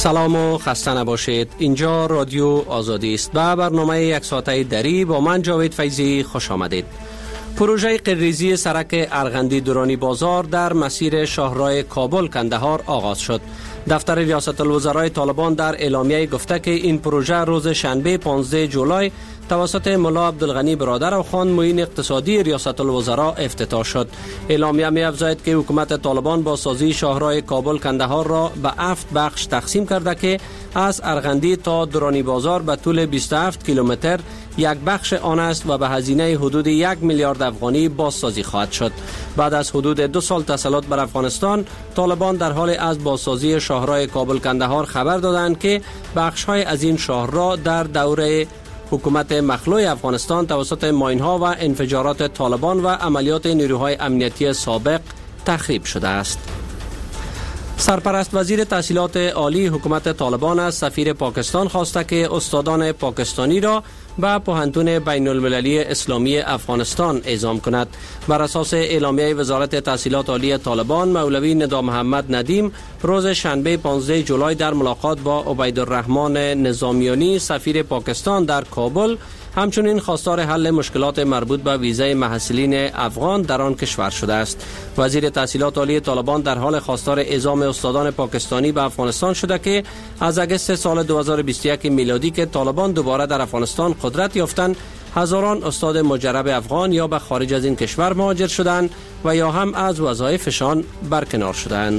سلام و خسته نباشید. اینجا رادیو آزادی است و برنامه یک ساعته دری با من جاوید فیضی خوش آمدید. پروژه قرریزی سرک ارغندی دورانی بازار در مسیر شاهراه کابل کندهار آغاز شد. دفتر ریاست الوزرای طالبان در اعلامیه گفته که این پروژه روز شنبه 15 جولای توسط ملا عبدالغنی برادرخان معین اقتصادی ریاست الوزراء افتتاح شد. اعلامیه می افزاید که حکومت طالبان با سازی شاهراه کابل کندهار را به 7 بخش تقسیم کرده که از ارغندی تا دورانی بازار به طول 27 کیلومتر یک بخش آن است و به هزینه حدود 1 میلیارد افغانی بازسازی خواهد شد. بعد از حدود 2 سال تسلط بر افغانستان، طالبان در حال از بازسازی شاهراه کابل کندهار خبر دادند که بخش‌های از این شاهراه در دوره حکومت مخلوع افغانستان توسط ماین‌ها و انفجارات طالبان و عملیات نیروهای امنیتی سابق تخریب شده است. سرپرست وزیر تحصیلات عالی حکومت طالبان از سفیر پاکستان خواسته که استادان پاکستانی را به پوهنتون بین المللی اسلامی افغانستان اعزام کند. بر اساس اعلامیه وزارت تحصیلات عالی طالبان، مولوی ندا محمد ندیم روز شنبه 15 جولای در ملاقات با عبیدالرحمن نظامیانی سفیر پاکستان در کابل همچنین خواستار حل مشکلات مربوط به ویزای محصلین افغان در آن کشور شده است. وزیر تحصیلات عالی طالبان در حال خواستار اعزام استادان پاکستانی به افغانستان شده که از اگست سال 2021 میلادی که طالبان دوباره در افغانستان قدرت یافتند، هزاران استاد مجرب افغان یا به خارج از این کشور مهاجر شدند و یا هم از وظایفشان برکنار شدند.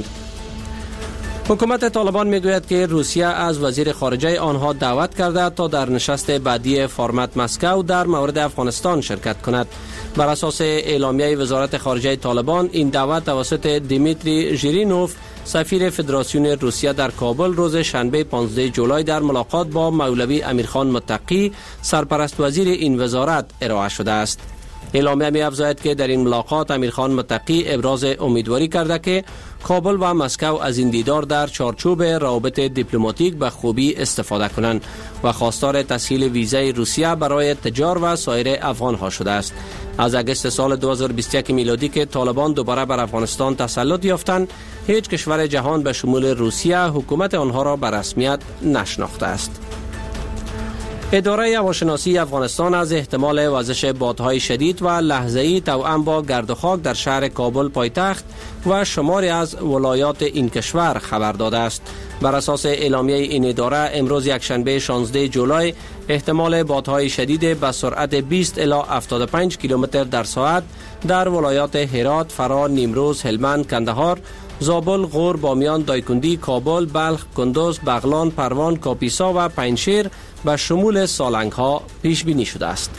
حکومت طالبان میگوید که روسیه از وزیر خارجه آنها دعوت کرده تا در نشست بعدی فرمت مسکو در مورد افغانستان شرکت کند. بر اساس اعلامیه وزارت خارجه طالبان، این دعوت توسط دیمیتری ژیرینوف سفیر فدراسیون روسیه در کابل روز شنبه 15 جولای در ملاقات با مولوی امیرخان متقی سرپرست وزیر این وزارت ارائه شده است. اعلامیه می افزاید که در این ملاقات امیرخان متقی ابراز امیدواری کرده که کابل و مسکو از این دیدار در چارچوب روابط دیپلماتیک به خوبی استفاده کنند و خواستار تسهیل ویزای روسیه برای تجار و سایر افغان ها شده است. از اگست سال 2021 میلادی که طالبان دوباره بر افغانستان تسلط یافتند، هیچ کشور جهان به شمول روسیه حکومت آنها را به رسمیت نشناخته است. اداره هواشناسی افغانستان از احتمال وزش بادهای شدید و لحظه‌ای توأم با گرد و خاک در شهر کابل پایتخت و شماری از ولایات این کشور خبر داده است. بر اساس اعلامیه این اداره، امروز یکشنبه 16 جولای احتمال بادهای شدید به سرعت 20 الی 75 کیلومتر در ساعت در ولایات هرات، فرا، نیمروز، هلمند، کندهار، زابل، غور، بامیان، دایکندی، کابل، بلخ، کندوز، بغلان، پروان، کاپیسا و پنجشیر به شمول سالنگ ها پیش بینی شده است.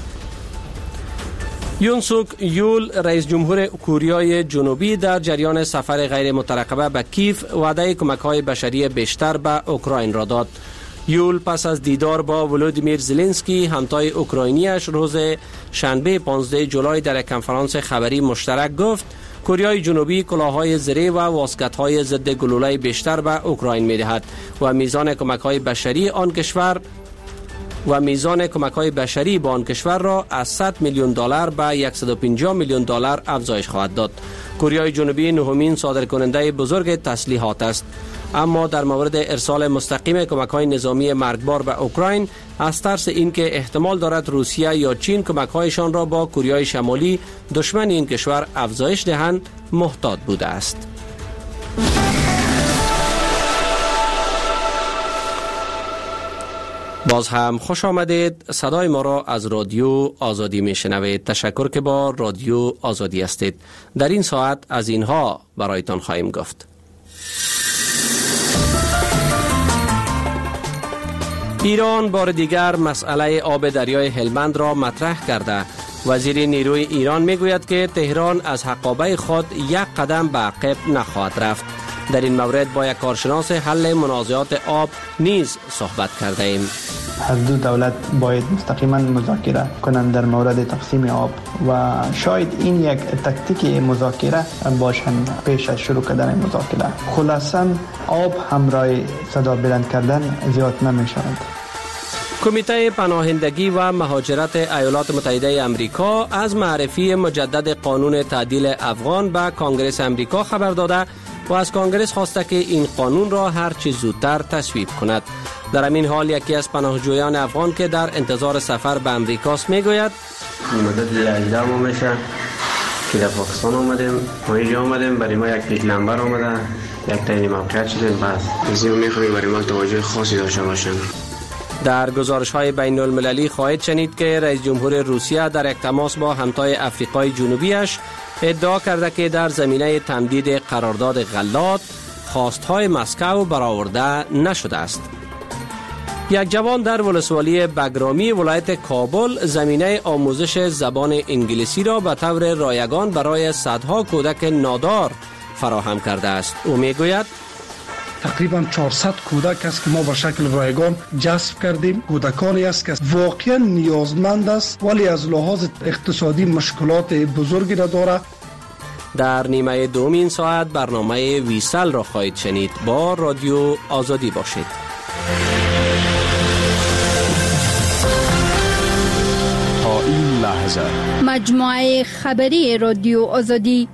یون سوک یول رئیس جمهور کوریای جنوبی در جریان سفر غیر مترقبه به کیف وعده کمک های بشری بیشتر به اوکراین را داد. یول پس از دیدار با ولودیمیر زلنسکی همتای اوکراینیش روز شنبه 15 جولای در یک کنفرانس خبری مشترک گفت کره جنوبی کلاه‌های زره و واسکت‌های ضد گلوله بیشتر به اوکراین می‌دهد و میزان کمک‌های بشری آن کشور به آن کشور را از 100 میلیون دلار به 150 میلیون دلار افزایش خواهد داد. کره جنوبی نهمین صادرکننده بزرگ تسلیحات است، اما در مورد ارسال مستقیم کمک‌های نظامی مرگبار به اوکراین از ترس اینکه احتمال دارد روسیه یا چین کمک‌هایشان را با کره شمالی دشمن این کشور افزایش دهند محتاط بوده است. باز هم خوش آمدید. صدای ما را از رادیو آزادی می شنوید. تشکر که با رادیو آزادی هستید. در این ساعت از اینها برایتان خواهیم گفت. ایران بار دیگر مسئله آب دریای هلمند را مطرح کرده. وزیر نیروی ایران میگوید که تهران از حقابه خود یک قدم به عقب نخواهد رفت. در این مورد با یک کارشناس حل منازعات آب نیز صحبت کرده ایم. هر دو دولت باید مستقیما مذاکره کنند در مورد تقسیم آب و شاید این یک تاکتیک مذاکره باشند پیش از شروع کردن مذاکره. خلاصاً آب همراه صدا بلند کردن زیاد نمی شود. کمیته پناهندگی و مهاجرت ایالات متحده آمریکا از معرفی مجدد قانون تعدیل افغان به کانگرس آمریکا خبر داده و از کانگرس خواسته که این قانون را هر چه زودتر تصویب کند. در همین حال یکی از پناهجویان افغان که در انتظار سفر به امریکاست میگوید مدت 18 ماه میشه که در پاکستان آمدیم، ما اینجا آمدیم، برای ما یک پیک نمبر آمده، یک تعیین موقعیت شدیم، بس از این میخوایم برای ما توجه خاصی داشته باشیم. در گزارش‌های بین المللی خواهید شنید که رئیس جمهور روسیه در یک تماس با همتای افریقای جنوبیش ادعا کرده که در زمینه تمدید قرارداد غلات خواستهای مسکو برآورده نشده است. یک جوان در ولسوالی بگرامی ولایت کابل زمینه آموزش زبان انگلیسی را به طور رایگان برای صدها کودک نادار فراهم کرده است. او میگوید تقریبا 400 کودک است که ما به شکل رایگان جذب کردیم. کودکانی است که واقعا نیازمند است ولی از لحاظ اقتصادی مشکلات بزرگی را دارد. در نیمه دوم این ساعت برنامه ویسل را خواهید شنید. با رادیو آزادی باشید. تا این لحظه مجموعه خبری رادیو آزادی.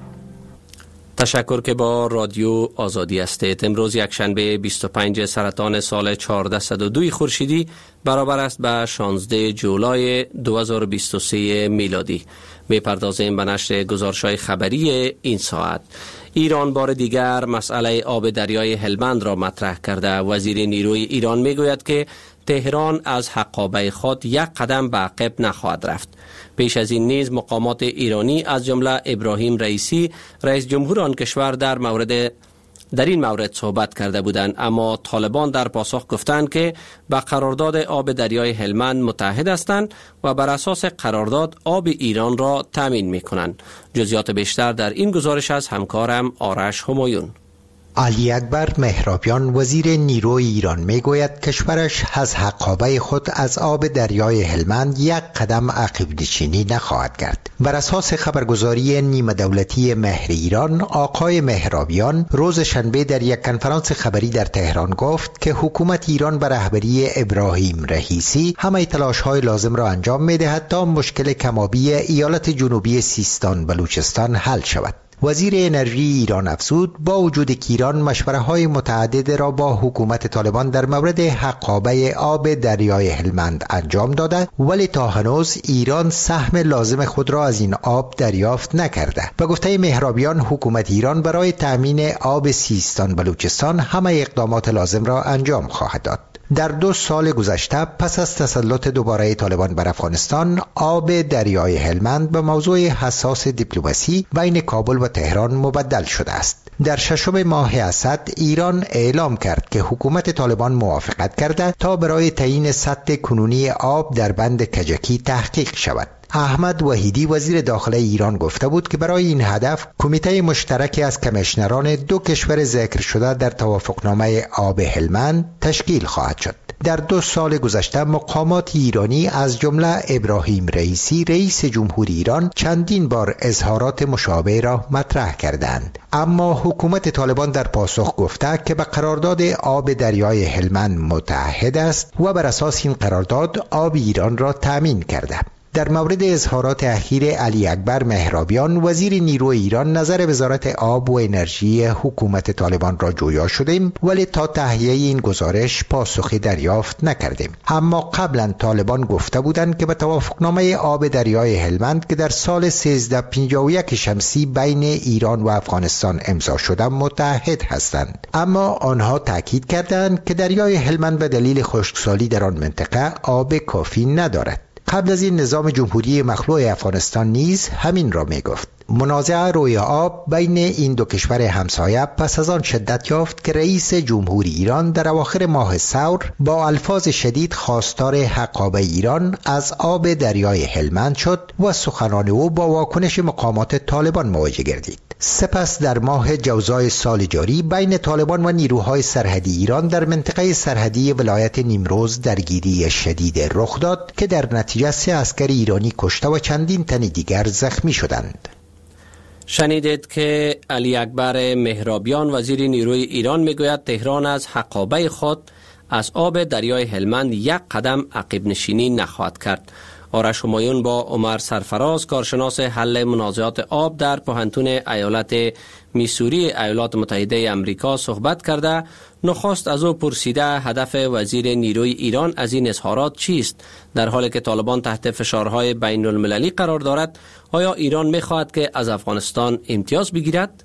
تشکر که با رادیو آزادی هستید. امروز یک شنبه 25 سرطان سال 1402 خورشیدی برابر است به 16 جولای 2023 میلادی. میپردازیم به نشر گزارش‌های خبری این ساعت. ایران بار دیگر مسئله آب دریای هلمند را مطرح کرده. وزیر نیروی ایران میگوید که تهران از حقابه خود یک قدم به عقب نخواهد رفت. پیش از این نیز مقامات ایرانی از جمله ابراهیم رئیسی رئیس جمهور آن کشور در این مورد صحبت کرده بودند، اما طالبان در پاسخ گفتند که به قرارداد آب دریای هلمند متحد هستند و بر اساس قرارداد آب ایران را تامین می‌کنند. جزئیات بیشتر در این گزارش از همکارم آرش همایون. علی اکبر مهرابیان وزیر نیروی ایران میگوید کشورش از حقابه خود از آب دریای هلمند یک قدم عقب نشینی نخواهد کرد. بر اساس خبرگزاری نیمه دولتی مهر ایران، آقای مهرابیان روز شنبه در یک کنفرانس خبری در تهران گفت که حکومت ایران به رهبری ابراهیم رئیسی همه تلاش‌های لازم را انجام می‌دهد تا مشکل کم‌آبی ایالت جنوبی سیستان بلوچستان حل شود. وزیر انرژی ایران افزود با وجود که ایران مشوره‌های متعدد را با حکومت طالبان در مورد حقابه آب دریای هلمند انجام داده، ولی تا هنوز ایران سهم لازم خود را از این آب دریافت نکرده. به گفته مهرابیان حکومت ایران برای تأمین آب سیستان بلوچستان همه اقدامات لازم را انجام خواهد داد. در 2 سال گذشته پس از تسلط دوباره طالبان بر افغانستان، آب دریای هلمند به موضوع حساس دیپلماسی بین کابل و تهران مبدل شده است. در 6 ماه اسد ایران اعلام کرد که حکومت طالبان موافقت کرده تا برای تعیین سطح کنونی آب در بند کجکی تحقیق شود. احمد وحیدی وزیر داخله ایران گفته بود که برای این هدف کمیته مشترک از کمیشنران 2 کشور ذکر شده در توافقنامه آب هلمند تشکیل خواهد شد. در 2 سال گذشته مقامات ایرانی از جمله ابراهیم رئیسی رئیس جمهور ایران چندین بار اظهارات مشابه را مطرح کردند، اما حکومت طالبان در پاسخ گفته که به قرارداد آب دریای هلمند متحد است و بر اساس این قرارداد آب ایران را تامین کرده. در مورد اظهارات اخیر علی اکبر مهرابیان وزیر نیروی ایران نظر وزارت آب و انرژی حکومت طالبان را جویا شدیم، ولی تا تهیه این گزارش پاسخی دریافت نکردیم. اما قبلا طالبان گفته بودند که به توافقنامه آب دریای هلمند که در سال 1351 شمسی بین ایران و افغانستان امضا شده متحد هستند، اما آنها تاکید کردند که دریای هلمند به دلیل خشکسالی در آن منطقه آب کافی ندارد. قبل از این نظام جمهوری مخلوع افغانستان نیز همین را می گفت. منازعه روی آب بین این 2 کشور همسایه پس از آن شدت یافت که رئیس جمهوری ایران در اواخر ماه ثور با الفاظ شدید خواستار حقابه ایران از آب دریای هلمند شد و سخنان او با واکنش مقامات طالبان مواجه گردید. سپس در ماه جوزای سال جاری بین طالبان و نیروهای سرحدی ایران در منطقه سرحدی ولایت نیمروز درگیری شدید رخ داد که در نتیجه 3 عسکر ایرانی کشته و چندین تن دیگر زخمی شدند. شنیدید که علی اکبر مهرابیان وزیر نیروی ایران میگوید تهران از حقابه خود از آب دریای هلمند یک قدم عقب نشینی نخواهد کرد. آرش همایون با عمر سرفراز کارشناس حل منازعات آب در پوهنتون ایالت میسوری ایالات متحده آمریکا صحبت کرده نخست از او پرسیده هدف وزیر نیروی ایران از این اظهارات چیست؟ در حالی که طالبان تحت فشارهای بین المللی قرار دارد، آیا ایران می‌خواهد که از افغانستان امتیاز بگیرد؟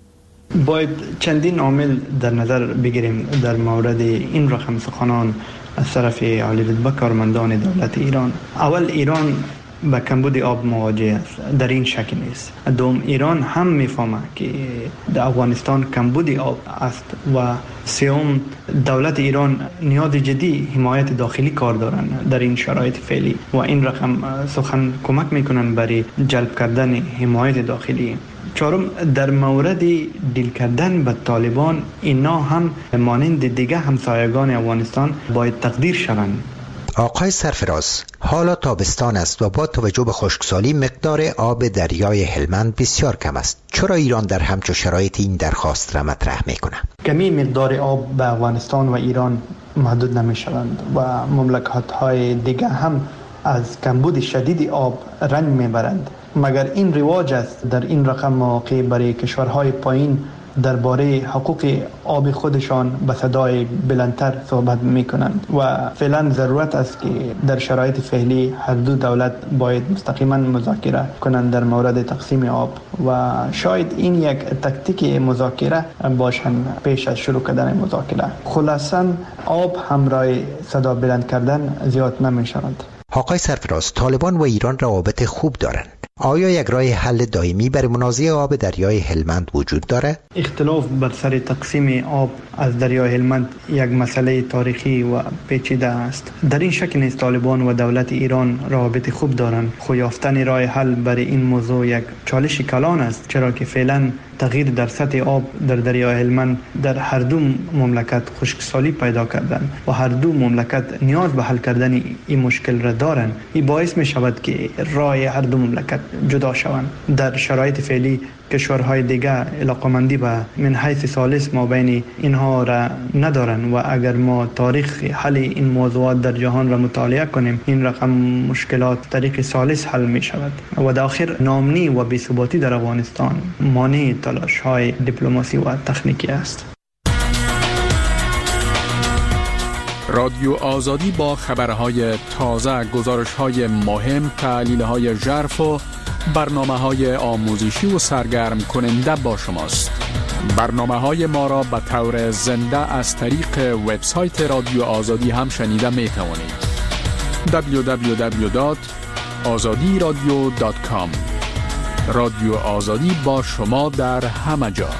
باید چندین عامل در نظر بگیریم در مورد این رقم سخنان از طرف عالی رتبه کارمندان دولت ایران. اول، ایران با کمبود آب مواجه است، در این شک نیست. دوم، ایران هم میفهمه که در افغانستان کمبود آب است و سوم، دولت ایران نیاز جدی حمایت داخلی کار دارند در این شرایط فعلی و این رقم سخن کمک میکنن برای جلب کردن حمایت داخلی. چهارم، در مورد دیل کردن به طالبان، اینا هم مانند دیگه همسایگان افغانستان باید تقدیر شوند. آقای سرفراز، حالا تابستان است و با توجه به خشکسالی مقدار آب دریای هلمند بسیار کم است. چرا ایران در همچون شرایط این درخواست را مطرح میکنه؟ کمی مقدار آب به افغانستان و ایران محدود نمی شوند و مملکت های دیگه هم از کمبود شدید آب رنج میبرند. مگر این رواج است در این رقم مواقع برای کشورهای پایین درباره حقوق آب خودشان به صدای بلندتر صحبت میکنند و فعلا ضرورت است که در شرایط فعلی هر دو دولت باید مستقیما مذاکره کنند در مورد تقسیم آب و شاید این یک تکتیک مذاکره باشند پیش از شروع کردن مذاکره. خلاصاً آب همراه صدا بلند کردن زیاد نمی شود. آقای سرفراز، طالبان و ایران روابط خوب دارند. آیا یک راه حل دائمی برای منازعه آب دریای هلمند وجود دارد؟ اختلاف بر سر تقسیم آب از دریای هلمند یک مسئله تاریخی و پیچیده است. در این شک نیست طالبان و دولت ایران روابط خوب دارند. خو یافتن راه حل برای این موضوع یک چالش کلان است، چرا که فعلا تغییر در سطح آب در دریای هلمند در هر دو مملکت خشکسالی پیدا کردند و هر دو مملکت نیاز به حل کردن این مشکل را دارند. این باعث می شود که راه هر دو مملکت جدا شوند. در شرایط فعلی کشورهای دیگه علاقمندی به من حیث ثالث ما بین اینها را ندارند و اگر ما تاریخ حل این موضوعات در جهان را مطالعه کنیم، این رقم مشکلات طریق ثالث حل می شود و در آخر ناامنی و بی‌ثباتی در افغانستان مانع تلاش های دیپلماسی و تکنیکی است. رادیو آزادی با خبرهای تازه، گزارش‌های مهم، تحلیل‌های ژرف و برنامه‌های آموزشی و سرگرم کننده با شماست. برنامه‌های ما را به طور زنده از طریق وبسایت رادیو آزادی هم شنیده می‌توانید. www.azadiradio.com. رادیو آزادی با شما در همه جا.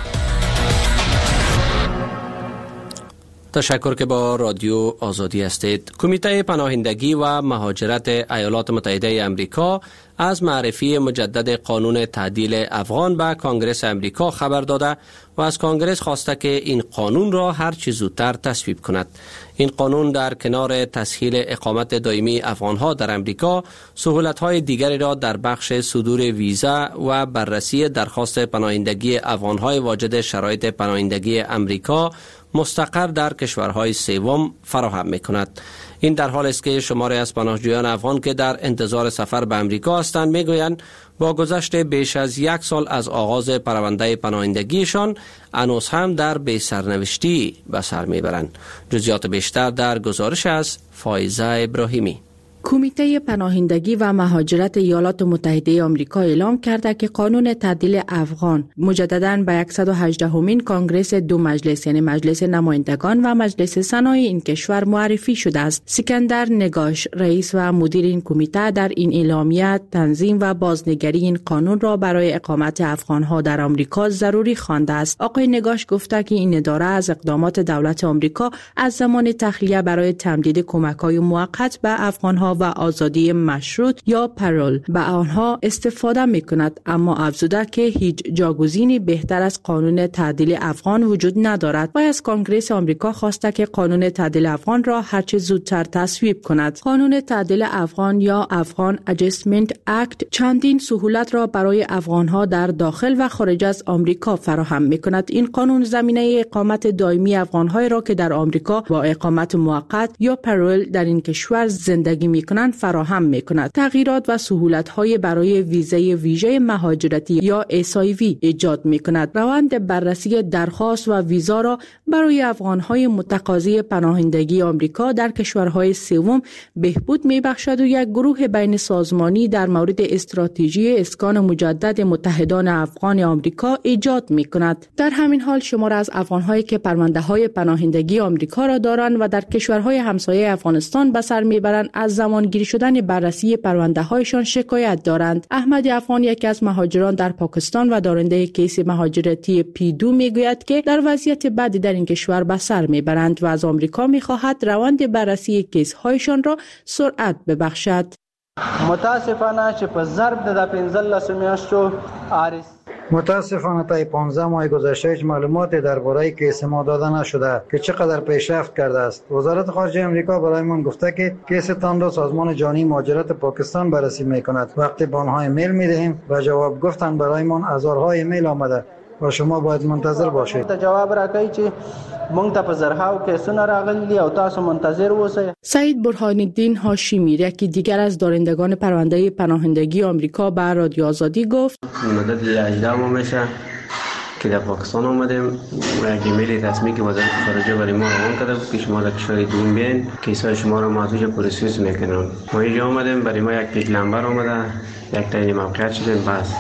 تشکر که با رادیو آزادی هستید. کمیته پناهندگی و مهاجرت ایالات متحده آمریکا از معرفی مجدد قانون تعدیل افغان به کانگرس آمریکا خبر داده و از کانگرس خواسته که این قانون را هر چه زودتر تصویب کند. این قانون در کنار تسهیل اقامت دائمی افغانها در آمریکا، سهولت‌های دیگری را در بخش صدور ویزا و بررسی درخواست پناهندگی افغانهای واجد شرایط پناهندگی آمریکا مستقر در کشورهای سوم فراهم می‌کند. این در حالی است که شماری از پناهجویان افغان که در انتظار سفر به آمریکا هستند میگویند با گذشت بیش از 1 سال از آغاز پرونده پناهندگیشان هنوز هم در بی‌سرنوشتی به سر میبرند. جزئیات بیشتر در گزارش از فائزه ابراهیمی. کمیته پناهندگی و مهاجرت ایالات متحده آمریکا اعلام کرده که قانون تعدیل افغان مجدداً به 118مین کانگرس دو مجلس یعنی مجلس نمایندگان و مجلس سنای این کشور معرفی شده است. سکندر نگاش، رئیس و مدیر این کمیته، در این اعلامیه تنظیم و بازنگری این قانون را برای اقامت افغانها در آمریکا ضروری خوانده است. آقای نگاش گفته که این اداره از اقدامات دولت آمریکا از زمان تخلیه برای تمدید کمک‌های موقت به افغانها و آزادی مشروط یا پرول به آنها استفاده می کند، اما افزوده که هیچ جاگزینی بهتر از قانون تعدیل افغان وجود ندارد و از کانگرس آمریکا خواسته که قانون تعدیل افغان را هرچه زودتر تصویب کند. قانون تعدیل افغان یا افغان اجستمنت اکت چندین سهولت را برای افغانها در داخل و خارج از آمریکا فراهم می کند. این قانون زمینه اقامت دائمی افغانهای را که در آمریکا با اقامت موقت یا پرول در این کشور زندگی می میکنند فراهم میکند. تغییرات و سهولت‌های برای ویزای ویژه مهاجرتی یا SIV ایجاد میکند. روند بررسی درخواست و ویزا را برای افغان‌های متقاضی پناهندگی آمریکا در کشورهای سوم بهبود میبخشد و یک گروه بین سازمانی در مورد استراتژی اسکان مجدد متحدان افغان آمریکا ایجاد میکند. در همین حال شمار از افغان‌هایی که پرونده‌های پناهندگی آمریکا را دارند و در کشورهای همسایه افغانستان به سر میبرند از زمانگیری شدن بررسی پرونده‌هایشان شکایت دارند. احمد افغان یکی از مهاجران در پاکستان و دارنده کیس مهاجرتی P2 میگوید که در وضعیت بدی در این کشور به سر میبرند و از آمریکا میخواهد روند بررسی کیس هایشان را سرعت ببخشد. متاسفانه چې په ضرب د 15 میاشتو متاسفانه تا 15 ماه گذشته هیچ معلوماتی درباره کیس ما داده نشده که چقدر پیشرفت کرده است. وزارت خارجه آمریکا برای من گفته که کیستان را سازمان جهانی مهاجرت پاکستان بررسی میکند. وقتی به آنها ایمیل میدهیم و جواب گفتن برای من هزارها ایمیل آمده و شما باید منتظر باشید. جواب راکړئ چې مونږ ته په زرهاو کیسونه راغلي او تاسو منتظر اوسئ. سعید برهان الدین هاشمی یکی دیگر از دارندگان پرونده پناهندگی آمریکا به رادیو آزادی گفت مدت 18 ماه میشه که در پاکستان آمدیم و یک ایمیل رسمی که وزارت خارجه برای ما روان کرده بود که شما در کشور دوم بیاین کیسای شما را معطوف پروسس میکنن. ما اینجا آمدیم برای ما یک پیک نمبر آمده یک تعیین موقعیت شدیم. بس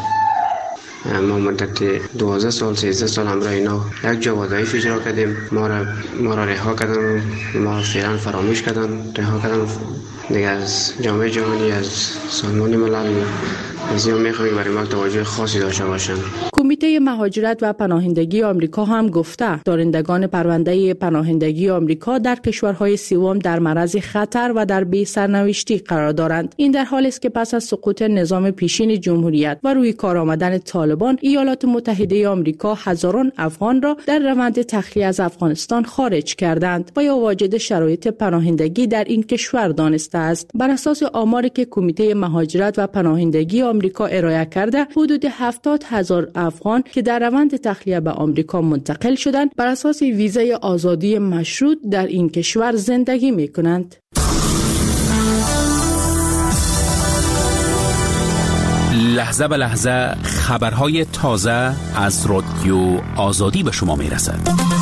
ما مدت 12 سال 13 سال همراه اینا یک جا وظایف اجرا کردیم. ما را رها کردن، ما فعلا فراموش کردن، رها کردن دیگه. از جامعه جهانی، از سازمان ملل از این میخوایم برای ما توجه خاصی داشته باشن. کمیته مهاجرت و پناهندگی آمریکا هم گفته دارندگان پرونده پناهندگی آمریکا در کشورهای سوم در معرض خطر و در بی سرنوشتی قرار دارند. این در حالی است که پس از سقوط نظام پیشین جمهوریت و روی کار آمدن طالبان، ایالات متحده آمریکا هزاران افغان را در روند تخلیه از افغانستان خارج کردند و یا واجد شرایط پناهندگی در این کشور دانسته است. بر اساس آماری که کمیته مهاجرت و پناهندگی آمریکا ارائه کرده، حدود 70,000 افغان که در روند تخلیه به آمریکا منتقل شدند بر اساس ویزای آزادی مشروط در این کشور زندگی می کنند. لحظه به لحظه خبرهای تازه از رادیو آزادی به شما می رسد.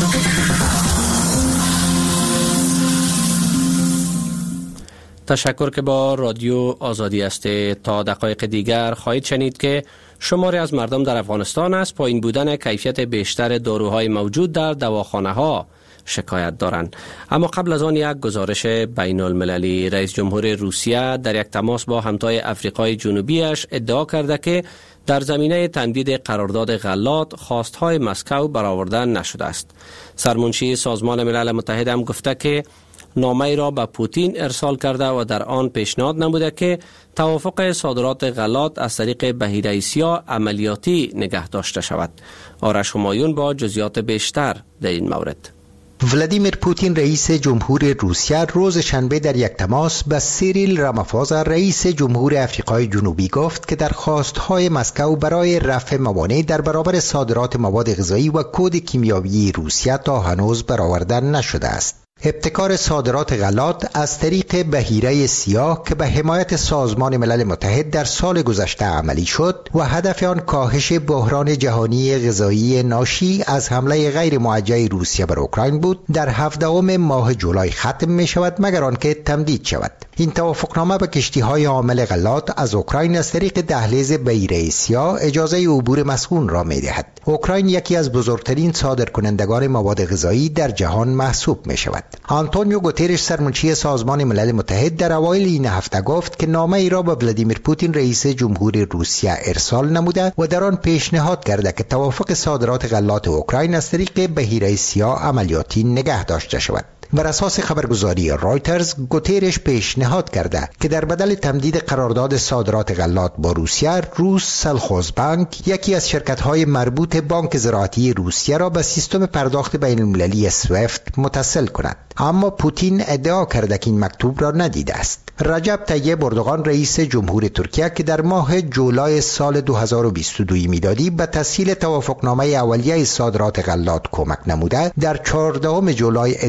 تشکر که با رادیو آزادی هستید. تا دقایق دیگر خواهید شنید که شماری از مردم در افغانستان از پایین بودن کیفیت بیشتر داروهای موجود در دواخانه ها شکایت دارند. اما قبل از آن یک گزارش بین المللی. رئیس جمهور روسیه در یک تماس با همتای افریقای جنوبیش ادعا کرده که در زمینه تمدید قرارداد غلات خواستهای مسکو برآورده نشده است. سرمنشی سازمان ملل متحد هم گفته که نامه را به پوتین ارسال کرده و در آن پیشنهاد نموده که توافق صادرات غلات از طریق بحیره سیاه عملیاتی نگه داشته شود. آرش همایون با جزئیات بیشتر در این مورد. ولادیمیر پوتین رئیس جمهور روسیه روز شنبه در یک تماس به سیریل رامافوزا رئیس جمهور افریقای جنوبی گفت که درخواست‌های مسکو برای رفع موانع در برابر صادرات مواد غذایی و کد کیمیاوی روسیه تا هنوز برآورده نشده است. ابتکار صادرات غلات از طریق بحیره سیاه که به حمایت سازمان ملل متحد در سال گذشته عملی شد و هدف آن کاهش بحران جهانی غذایی ناشی از حمله غیر موجه روسیه بر اوکراین بود، در 17 ماه جولای ختم می شود مگر آنکه تمدید شود. این توافقنامه به کشتی‌های حامل غلات از اوکراین از طریق دهلیز بحیره سیاه اجازه عبور مسکون را می دهد. اوکراین یکی از بزرگترین صادرکنندگان مواد غذایی در جهان محسوب می شود. آنتونیو گوترش سرمنشی سازمان ملل متحد در اوایل این هفته گفت که نامه ای را به ولادیمیر پوتین رئیس جمهور روسیه ارسال نموده و در آن پیشنهاد کرده که توافق صادرات غلات اوکراین از طریق بحیره سیاه عملیاتی نگه داشته شود. بر اساس خبرگزاری رایترز، گوترش پیشنهاد کرده که در بدل تمدید قرارداد صادرات غلات با روسیه، روس سلخوزبانک یکی از شرکت‌های مربوط بانک زراعتی روسیه را به سیستم پرداخت بین المللی سویفت متصل کند. اما پوتین ادعا کرده که این مکتوب را ندیده است. رجب طیب اردوغان رئیس جمهور ترکیه که در ماه جولای سال 2022 میلادی به تسهیل توافقنامه اولیه صادرات غلات کمک نموده، در 14 جولای ادعا کرد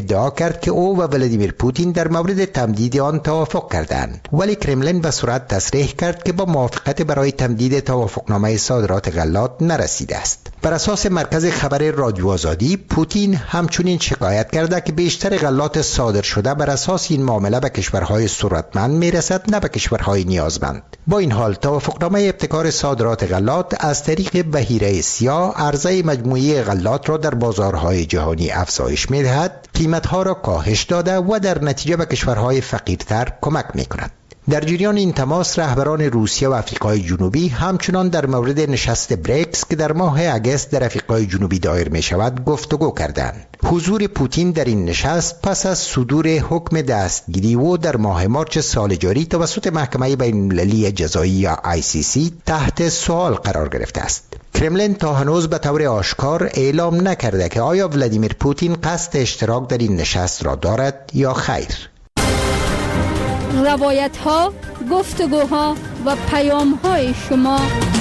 کرد که او و ولادیمیر پوتین در مورد تمدید آن توافق کردند، ولی کرملین به سرعت تصریح کرد که با موافقت برای تمدید توافقنامه صادرات غلات نرسیده است. بر اساس مرکز خبر رادیو آزادی، پوتین همچنین شکایت کرده که بیشتر غلات صادر شده بر اساس این معامله به کشورهای ثروتمند میرسد، نه به کشورهای نیازمند. با این حال توافقنامه ابتکار صادرات غلات از طریق بحیره سیاه عرضه مجموعی غلات را در بازارهای جهانی افزایش می‌دهد، قیمت‌ها را کاهش داده و در نتیجه به کشورهای فقیرتر کمک می‌کند. در جریان این تماس، رهبران روسیه و آفریقای جنوبی همچنان در مورد نشست بریکس که در ماه اگست در آفریقای جنوبی دایر می شود گفتگو کردند. حضور پوتین در این نشست پس از صدور حکم دستگیری او در ماه مارس سال جاری توسط محکمه بین‌المللی جزایی یا ICC تحت سوال قرار گرفته است. کرملین تا هنوز به طور آشکار اعلام نکرده که آیا ولادیمیر پوتین قصد اشتراک در این نشست را دارد یا خیر. روایت ها، گفتگوها و پیام های شما.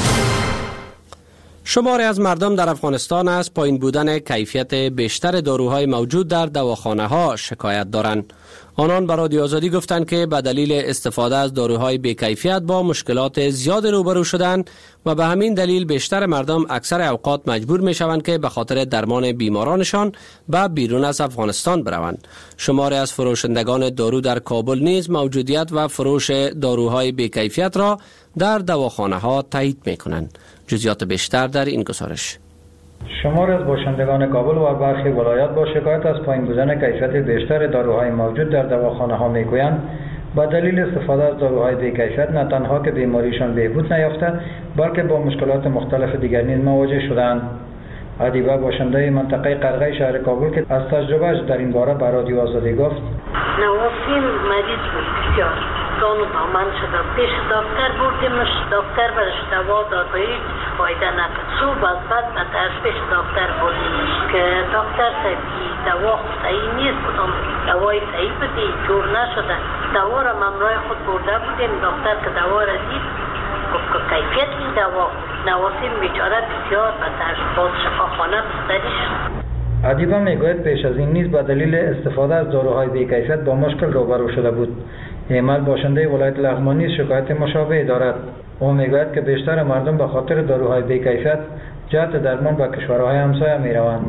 شماری از مردم در افغانستان از پایین بودن کیفیت بیشتر داروهای موجود در دواخانه ها شکایت دارند. آنان به رادیو آزادی گفتند که به دلیل استفاده از داروهای بی‌کیفیت با مشکلات زیاد روبرو شدند و به همین دلیل بیشتر مردم اکثر اوقات مجبور می شوند که به خاطر درمان بیمارانشان به بیرون از افغانستان بروند. شماری از فروشندگان دارو در کابل نیز موجودیت و فروش داروهای بی‌کیفیت را در دواخانه ها تایید می کنند. جزئیات بیشتر در این گزارش. شمار از باشندگان کابل و برخی ولایات با شکایت از پایین بودن کیفیت بیشتر داروهای موجود در دواخانه ها میگویند با دلیل استفاده از داروهای بی‌کیفیت نه تنها که بیماریشان بهبود نیافته بلکه با مشکلات مختلف دیگر نیز مواجه شدند. ادیبه باشنده منطقه قرغه شهر کابل که از تجربهش در این باره به رادیو آزادی گفت: نوافیم مریض بود بسیار زانو دامن شده، پیش دکتر بردیمش، دکتر برش دوا داد و هیچ فایده نکرد. صبح از بعد از پیش دکتر بردیمش که دکتر سیدی دوا صحیح نیست، کدام دوای صحیح بدی جور نشده. دوا را ممنوع خود برده بودیم، دکتر که دوا را دید گفت که کیفیت این دوا نوافیم بیچاره بسیار بدتر باز شفاخانه بستری شد. ادیبه میگوید پیش از این نیز به دلیل استفاده از داروهای بی‌کیفیت با مشکل روبرو شده بود. ایمل باشنده ولایت لغمان شکایت مشابه دارد. او میگوید که بیشتر مردم به خاطر داروهای بی‌کیفیت جهت درمان به کشورهای همسایه میروند.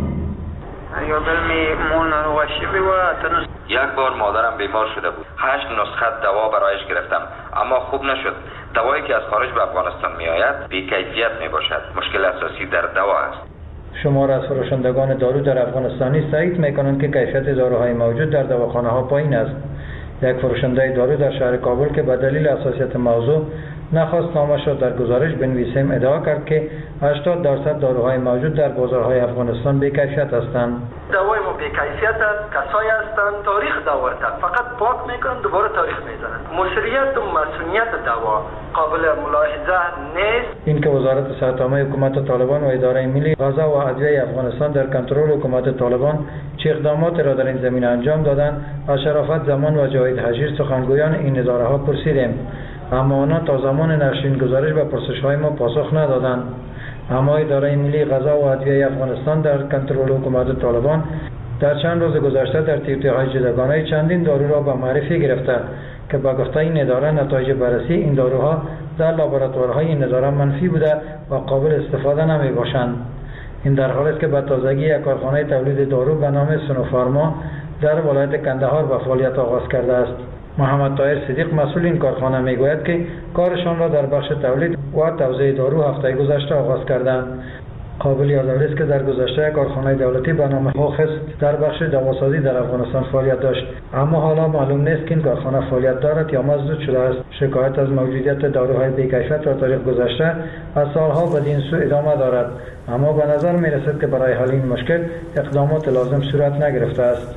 یک بار مادرم بیمار شده بود. 8 نسخه دوا برایش گرفتم اما خوب نشد. دوایی که از خارج به افغانستان می آید بی‌کیفیت می باشد. مشکل اساسی در دوا است. شمار از فروشندگان دارو در افغانستانی تایید میکنند که کیفیت داروهای موجود در دواخانه ها پایین است. یک فروشنده دارو در شهر کابل که به دلیل حساسیت موضوع نخواست نامش را در گزارش بنویسیم ادعا کرد که 80% داروهای موجود در بازارهای افغانستان بی‌کیفیت هستند. دوای ما بی‌کیفیت است، کسایی هستند تاریخ دوا فقط پاک میکنند دوباره تاریخ میزنند. مصریت و مسئولیت دوا قابل ملاحظه نیست. این که وزارت صحت‌عامه حکومت طالبان و اداره ملی غذا و ادویه افغانستان در کنترل حکومت طالبان چه اقدامات را در این زمینه انجام دادند از شرافت زمان و جاوید حجیر سخنگویان این اداره ها پرسیدیم، اما آنها تا زمان نشرین گزارش به پرسش‌های ما پاسخ ندادند. اما اداره ملی غذا و ادویه افغانستان در کنترل حکومت طالبان در چند روز گذشته در تیرتی‌های جداگانه چندین دارو را به معرفی گرفته که با گفته این اداره نتایج بررسی این داروها در لابراتوارهای این اداره منفی بوده و قابل استفاده نمی باشند. این در حالی است که به تازگی یک کارخانه تولید دارو به نام سنوفارما در ولایت کندهار به فعالیت آغاز کرده است. محمد طاهر صدیق مسئول این کارخانه میگوید که کارشان را در بخش تولید و توزیع دارو هفته گذشته آغاز کردند. قابل یادآوری است که در گذشته کارخانه دولتی به نام هوخس در بخش دواسازی در افغانستان فعالیت داشت، اما حالا معلوم نیست که این کارخانه فعالیت دارد یا مسدود شده است. شکایت از موجودیت داروهای بی‌کیفیت در تاریخ گذشته از سالها بدین سو ادامه دارد، اما به نظر می‌رسد که برای حل این مشکل اقدامات لازم صورت نگرفته است.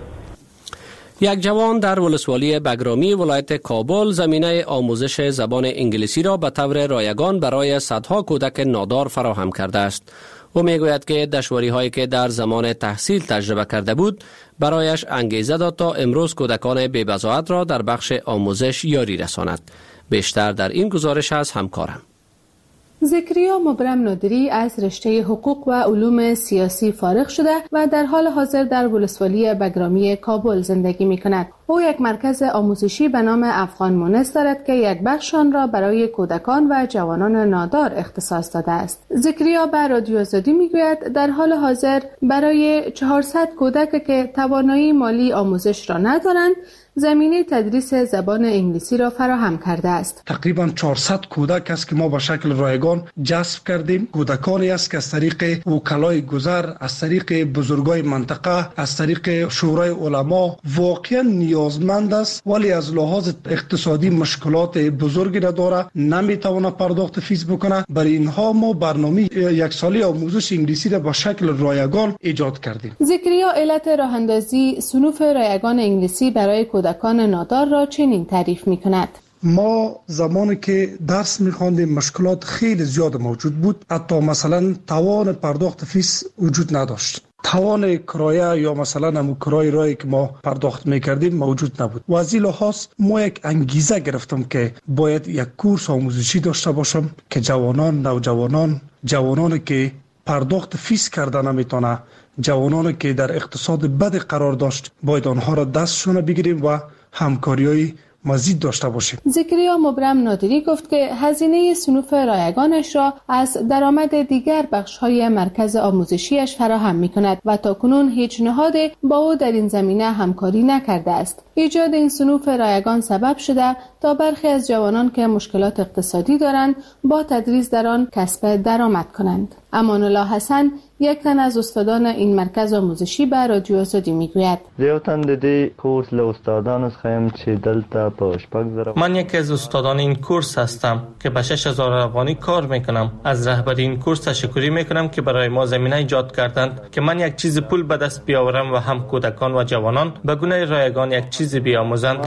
یک جوان در ولسوالی بگرامی ولایت کابل زمینه آموزش زبان انگلیسی را به طور رایگان برای صدها کودک نادار فراهم کرده است. او میگوید که دشواری هایی که در زمان تحصیل تجربه کرده بود برایش انگیزه داد تا امروز کودکان بی‌بضاعت را در بخش آموزش یاری رساند. بیشتر در این گزارش از همکارم. زکریا مبرم نادری از رشته حقوق و علوم سیاسی فارغ شده و در حال حاضر در ولسوالی بگرامی کابل زندگی می کند. او یک مرکز آموزشی به نام افغان مونس دارد که یک بخش آن را برای کودکان و جوانان نادار اختصاص داده است. زکریا به رادیو آزادی میگوید در حال حاضر برای 400 کودک که توانایی مالی آموزش را ندارند زمینه تدریس زبان انگلیسی را فراهم کرده است. تقریبا 400 کودک است که ما به شکل رایگان جذب کردیم. کودکانی است که از طریق وکلای گذر، از طریق بزرگای منطقه، از طریق شورای علما واقعا نیازمند است ولی از لحاظ اقتصادی مشکلات بزرگی نداره، نمیتونه پرداخت فیس بکنه. برای اینها ما برنامه یک ساله آموزش انگلیسی را به شکل رایگان ایجاد کردیم. زکریا علت راه اندازی صنوف رایگان انگلیسی برای کودکان نادار را چنین تعریف می‌کند. ما زمانی که درس می‌خواندیم مشکلات خیلی زیاد موجود بود. حتی مثلا توان پرداخت فیس وجود نداشت. توان کرایه یا مثلا همون کرای رایی که ما پرداخت میکردیم موجود نبود. و از این لحاظ ما یک انگیزه گرفتم که باید یک کورس آموزشی داشته باشم که جوانان، نوجوانان، جوانانی که پرداخت فیس کرده نمیتونه، جوانانی که در اقتصاد بد قرار داشت، باید آنها را دستشون بگیریم و همکاری‌های مزید داشته باشیم. زکریا مبرم نادری گفت که هزینه صنوف رایگانش را از درآمد دیگر بخش‌های مرکز آموزشیش فراهم می‌کند و تاکنون هیچ نهادی با او در این زمینه همکاری نکرده است. ایجاد این صنوف رایگان سبب شده تا برخی از جوانان که مشکلات اقتصادی دارند با تدریس در آن کسب درآمد کنند. امان الله حسن یک تن از استادان این مرکز آموزشی به رادیو آزادی میگوید من یکی از استادان این کورس هستم که به 6000 افغانی کار میکنم. از رهبر این کورس تشکری میکنم که برای ما زمینه ایجاد کردند که من یک چیز پول به دست بیاورم و هم کودکان و جوانان به گونه رایگان یک چیز بیاموزند.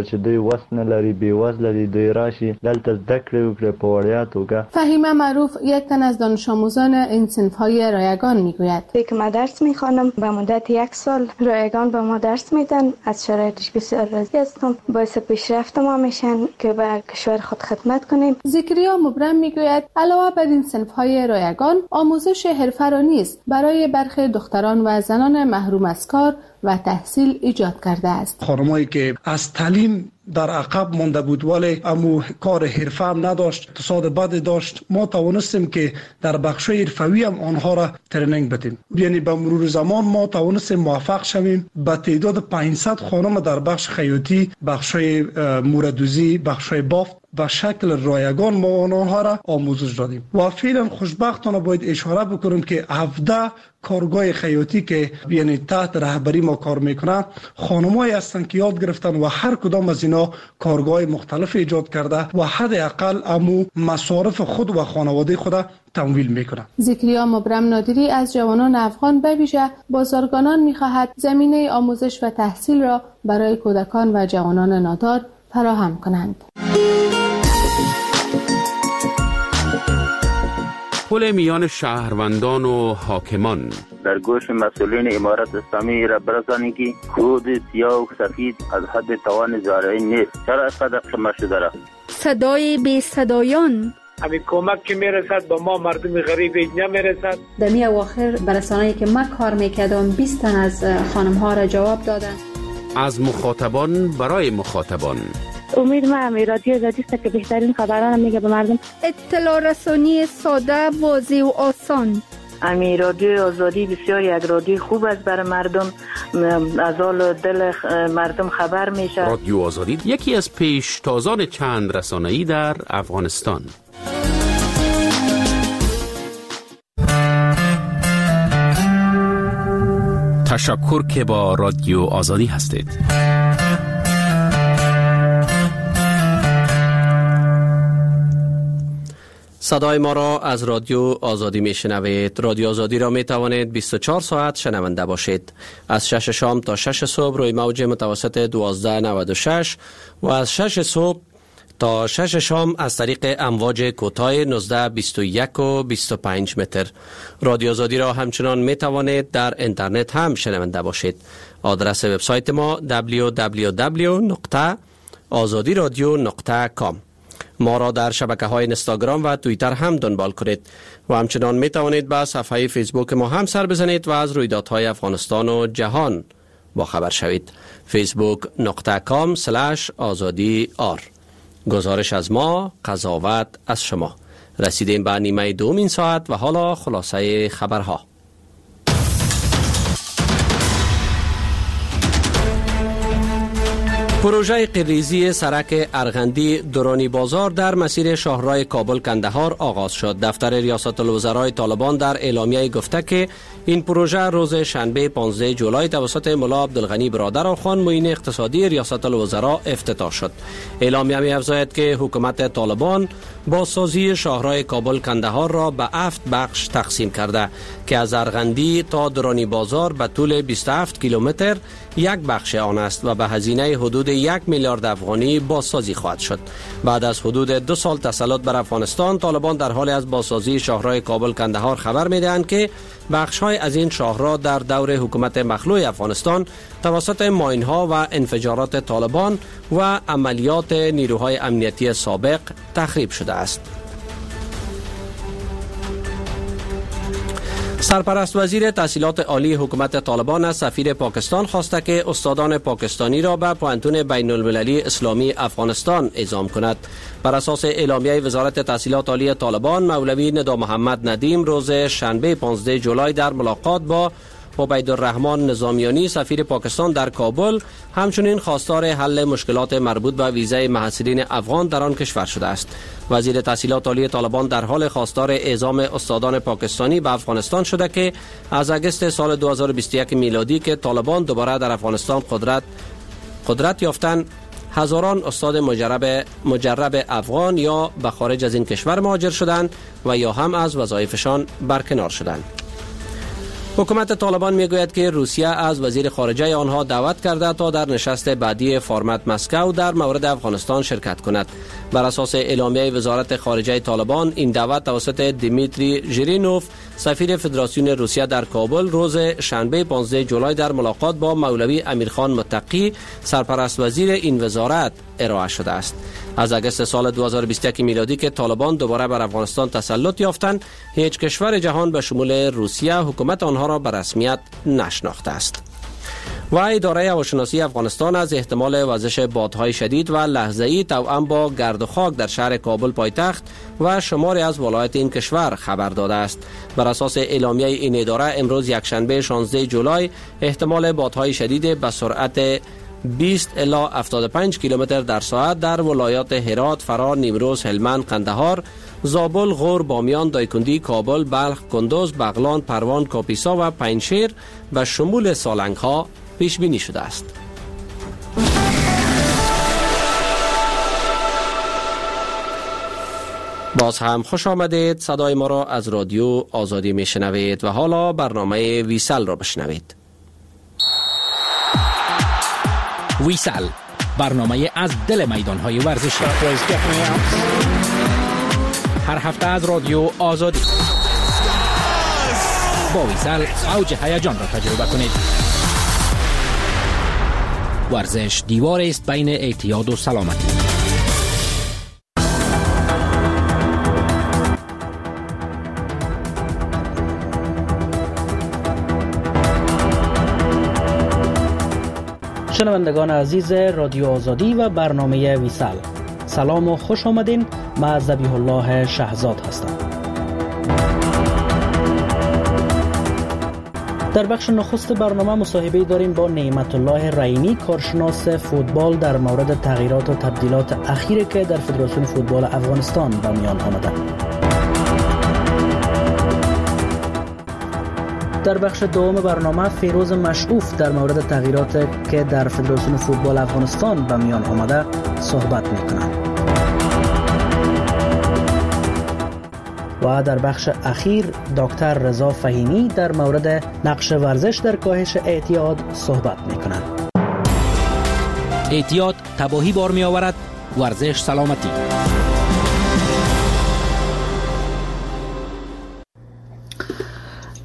فهیمه معروف یک تن از دانش آموزان این صنف‌های رایگان میگوید که من درس میخوانم به مدت 1 سال رایگان به ما درس میدن. از شرایطش بسیار راضی هستم. باعث پیشرفت ما میشن که به کشور خود خدمت کنیم. زکریا مبرم میگوید علاوه بر این صنف‌های رایگان آموزش حرفه را نیز برای برخی دختران و زنان محروم از کار و تحصیل ایجاد کرده است. خانمایی که از تعلیم در عقب مانده بود ولی امو کار حرفه هم نداشت، اقتصاد بد داشت، ما توانستیم که در بخش حرفوی هم آنها را ترنینگ بدیم. یعنی به مرور زمان ما توانستیم موفق شویم به تعداد 500 خانم در بخش خیاطی، بخش موردوزی، بخش بافت به شکل رایگان ما آنها را آموزش دادیم. و فعلا خوشبختانه باید اشاره بکنیم که 17 کارگاه خیاطی که یعنی تحت رهبری ما کار میکنه خانمایی هستند که یاد گرفتن و هر کدام از اینا کارگاه مختلف ایجاد کرده و حداقل امو مصارف خود و خانواده خود تمویل میکنه. زکریا مبرم نادری از جوانان افغان به ویژه بازرگانان میخواهد زمینه آموزش و تحصیل را برای کودکان و جوانان نادار فراهم کنند. پل میان شهروندان و حاکمان در گوش مسئولین امارت اسلامی را برسانید که کود سیاه و سفید از حد توان زارعی نیست. چرا اینقدر قمه شده را؟ صدای بی صدایان همین کمک که میرسد با ما مردم غریب نمیرسد. در می اواخر برسانه‌ای که من کار میکردم 20 تن از خانم ها را جواب دادن. از مخاطبان برای مخاطبان. امید ما رادیو آزادی است که بهترین خبران میگه به مردم. اطلاع رسانی ساده، واضح و آسان. رادیو آزادی بسیار یک رادیو خوب است برای مردم، از حال دل مردم خبر میشه. رادیو آزادی یکی از پیشتازان چند رسانه‌ای در افغانستان. تشکر که با رادیو آزادی هستید. صدای ما را از رادیو آزادی می شنوید. رادیو آزادی را می توانید 24 ساعت شنونده باشید. از 6 شام تا 6 صبح روی موج متوسط 1296 و از 6 صبح تا 6 شام از طریق امواج کوتاه 1921 و 25 متر. رادیو آزادی را همچنان می توانید در اینترنت هم شنونده باشید. آدرس وبسایت ما www.azadiradio.com. ما را در شبکه‌های اینستاگرام و توییتر هم دنبال کنید و همچنان می توانید به صفحه فیسبوک ما هم سر بزنید و از رویدادهای افغانستان و جهان با خبر شوید. facebook.com/azadi_r. گزارش از ما، قضاوت از شما. رسیدیم به نیمه دوم این ساعت و حالا خلاصه خبرها. پروژه قرریزی سرک ارغندی درانی بازار در مسیر شاهراه کابل کندهار آغاز شد. دفتر ریاست الوزرای طالبان در اعلامیه گفته که این پروژه روز شنبه 15 جولای توسط ملا عبدالغنی برادرخان معین اقتصادی ریاست الوزرا افتتاح شد. اعلامیه می‌افزاید که حکومت طالبان بازسازی شاهراه کابل کندهار را به 7 بخش تقسیم کرده که از ارغندی تا درانی بازار به طول 27 کیلومتر یک بخش آن است و به هزینه حدود 1 میلیارد افغانی بازسازی خواهد شد. بعد از حدود 2 سال تسلط بر افغانستان، طالبان در حال از بازسازی شاهراه کابل کندهار خبر می‌دهند که بخش‌های از این شاهراه در دور حکومت مخلوع افغانستان توسط ماین‌ها و انفجارات طالبان و عملیات نیروهای امنیتی سابق تخریب شده است. سرپرست وزیر تحصیلات عالی حکومت طالبان از سفیر پاکستان خواسته که استادان پاکستانی را به پوهنتون بین المللی اسلامی افغانستان اعزام کند. بر اساس اعلامیه وزارت تحصیلات عالی طالبان، مولوی ندا محمد ندیم روز شنبه 15 جولای در ملاقات با عبیدالرحمن نظامیانی سفیر پاکستان در کابل همچنین خواستار حل مشکلات مربوط به ویزای محصلین افغان در آن کشور شده است. وزیر تحصیلات عالی طالبان در حال خواستار اعزام استادان پاکستانی به افغانستان شده که از اگست سال 2021 میلادی که طالبان دوباره در افغانستان قدرت یافتند، هزاران استاد مجرب افغان یا به خارج از این کشور مهاجر شدند و یا هم از وظایفشان برکنار شدند. حکومت طالبان میگوید که روسیه از وزیر خارجه آنها دعوت کرده تا در نشست بعدی فرمت مسکو در مورد افغانستان شرکت کند. بر اساس اعلامیه وزارت خارجه طالبان، این دعوت توسط دیمیتری ژیرینوف سفیر فدراسیون روسیه در کابل روز شنبه 15 جولای در ملاقات با مولوی امیرخان متقی سرپرست وزیر این وزارت ارائه شده است. از اگست سال 2021 میلادی که طالبان دوباره بر افغانستان تسلط یافتند، هیچ کشور جهان به شمول روسیه حکومت آنها را به رسمیت نشناخته است. و اداره هواشناسی افغانستان از احتمال وزش بادهای شدید و لحظه‌ای توأم با گرد و خاک در شهر کابل پایتخت و شماری از ولایات این کشور خبر داده است. بر اساس اعلامیه این اداره، امروز یکشنبه 16 جولای احتمال بادهای شدید به سرعت 20 الی 75 کیلومتر در ساعت در ولایات هرات، فرا، نیمروز، هلمند، قندهار، زابل، غور، بامیان، دایکندی، کابل، بلخ، کندوز، بغلان، پروان، کاپیسا و پنجشیر به شمول سالنگ ها پیش بینی شده است. باز هم خوش آمدید. صدای ما را از رادیو آزادی می شنوید و حالا برنامه ویسل را بشنوید. ویسل، برنامه از دل میدان‌های ورزشی. هر هفته از رادیو آزادی با ویسل اوج هیجان را تجربه کنید. ورزش دیواری است بین اعتیاد و سلامتی. شنوندگان عزیز رادیو آزادی و برنامه ویسل، سلام و خوش آمدین. من ذبیح الله شهزاد هستم. در بخش نخست برنامه مصاحبه داریم با نعمت الله رعینی، کارشناس فوتبال، در مورد تغییرات و تبدیلات اخیری که در فدراسیون فوتبال افغانستان به میان آمده. در بخش دوم برنامه فیروز مشعوف در مورد تغییرات که در فدراسیون فوتبال افغانستان به میان آمده صحبت می‌کنند. و در بخش اخیر دکتر رضا فهیمی در مورد نقش ورزش در کاهش اعتیاد صحبت می‌کنند. اعتیاد تباهی بار می‌آورد، ورزش سلامتی.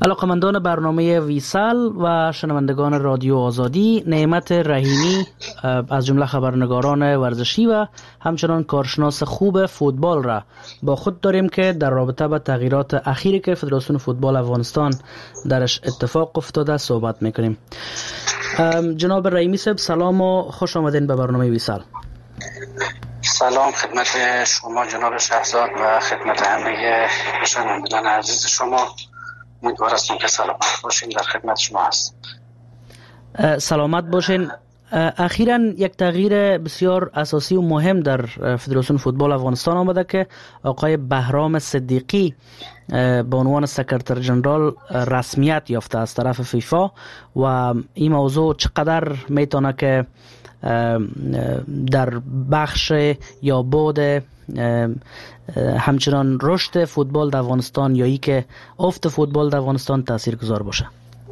علاقمندان برنامه ویسال و شنوندگان رادیو آزادی، نعمت رحیمی از جمله خبرنگاران ورزشی و همچنان کارشناس خوب فوتبال را با خود داریم که در رابطه با تغییرات اخیری که فدراسیون فوتبال افغانستان درش اتفاق افتاده صحبت میکنیم. جناب رحیمی صاحب، سلام و خوش آمدین به برنامه ویسال. سلام خدمت شما جناب شهزاد و خدمت همه شنوندگان عزیز شما. امیدوار هستم که سلامت باشین. در خدمت شما هست. سلامت باشین. اخیراً یک تغییر بسیار اساسی و مهم در فدراسیون فوتبال افغانستان آمده که آقای بهرام صدیقی به عنوان سکرتر جنرال رسمیت یافته از طرف فیفا و این موضوع چقدر میتونه که در بخش یا بعد همچنان رشد فوتبال در افغانستان یا ای که افت فوتبال در افغانستان تاثیرگذار باشه؟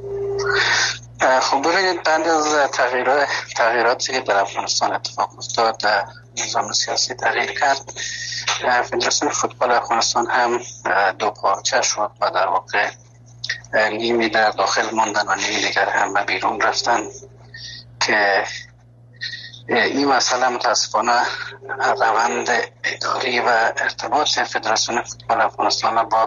خب ببینید، بعد از تغییراتی که در افغانستان اتفاق افتاد، نظام سیاسی تغییر کرد، فدراسیون فوتبال افغانستان هم دو پارچه شد و در واقع نیمی در داخل ماندن و نیمی دیگر هم بیرون رفتن که این مسئله متاسفانه روند اداری و ارتباط فدراسیون فوتبال افغانستان با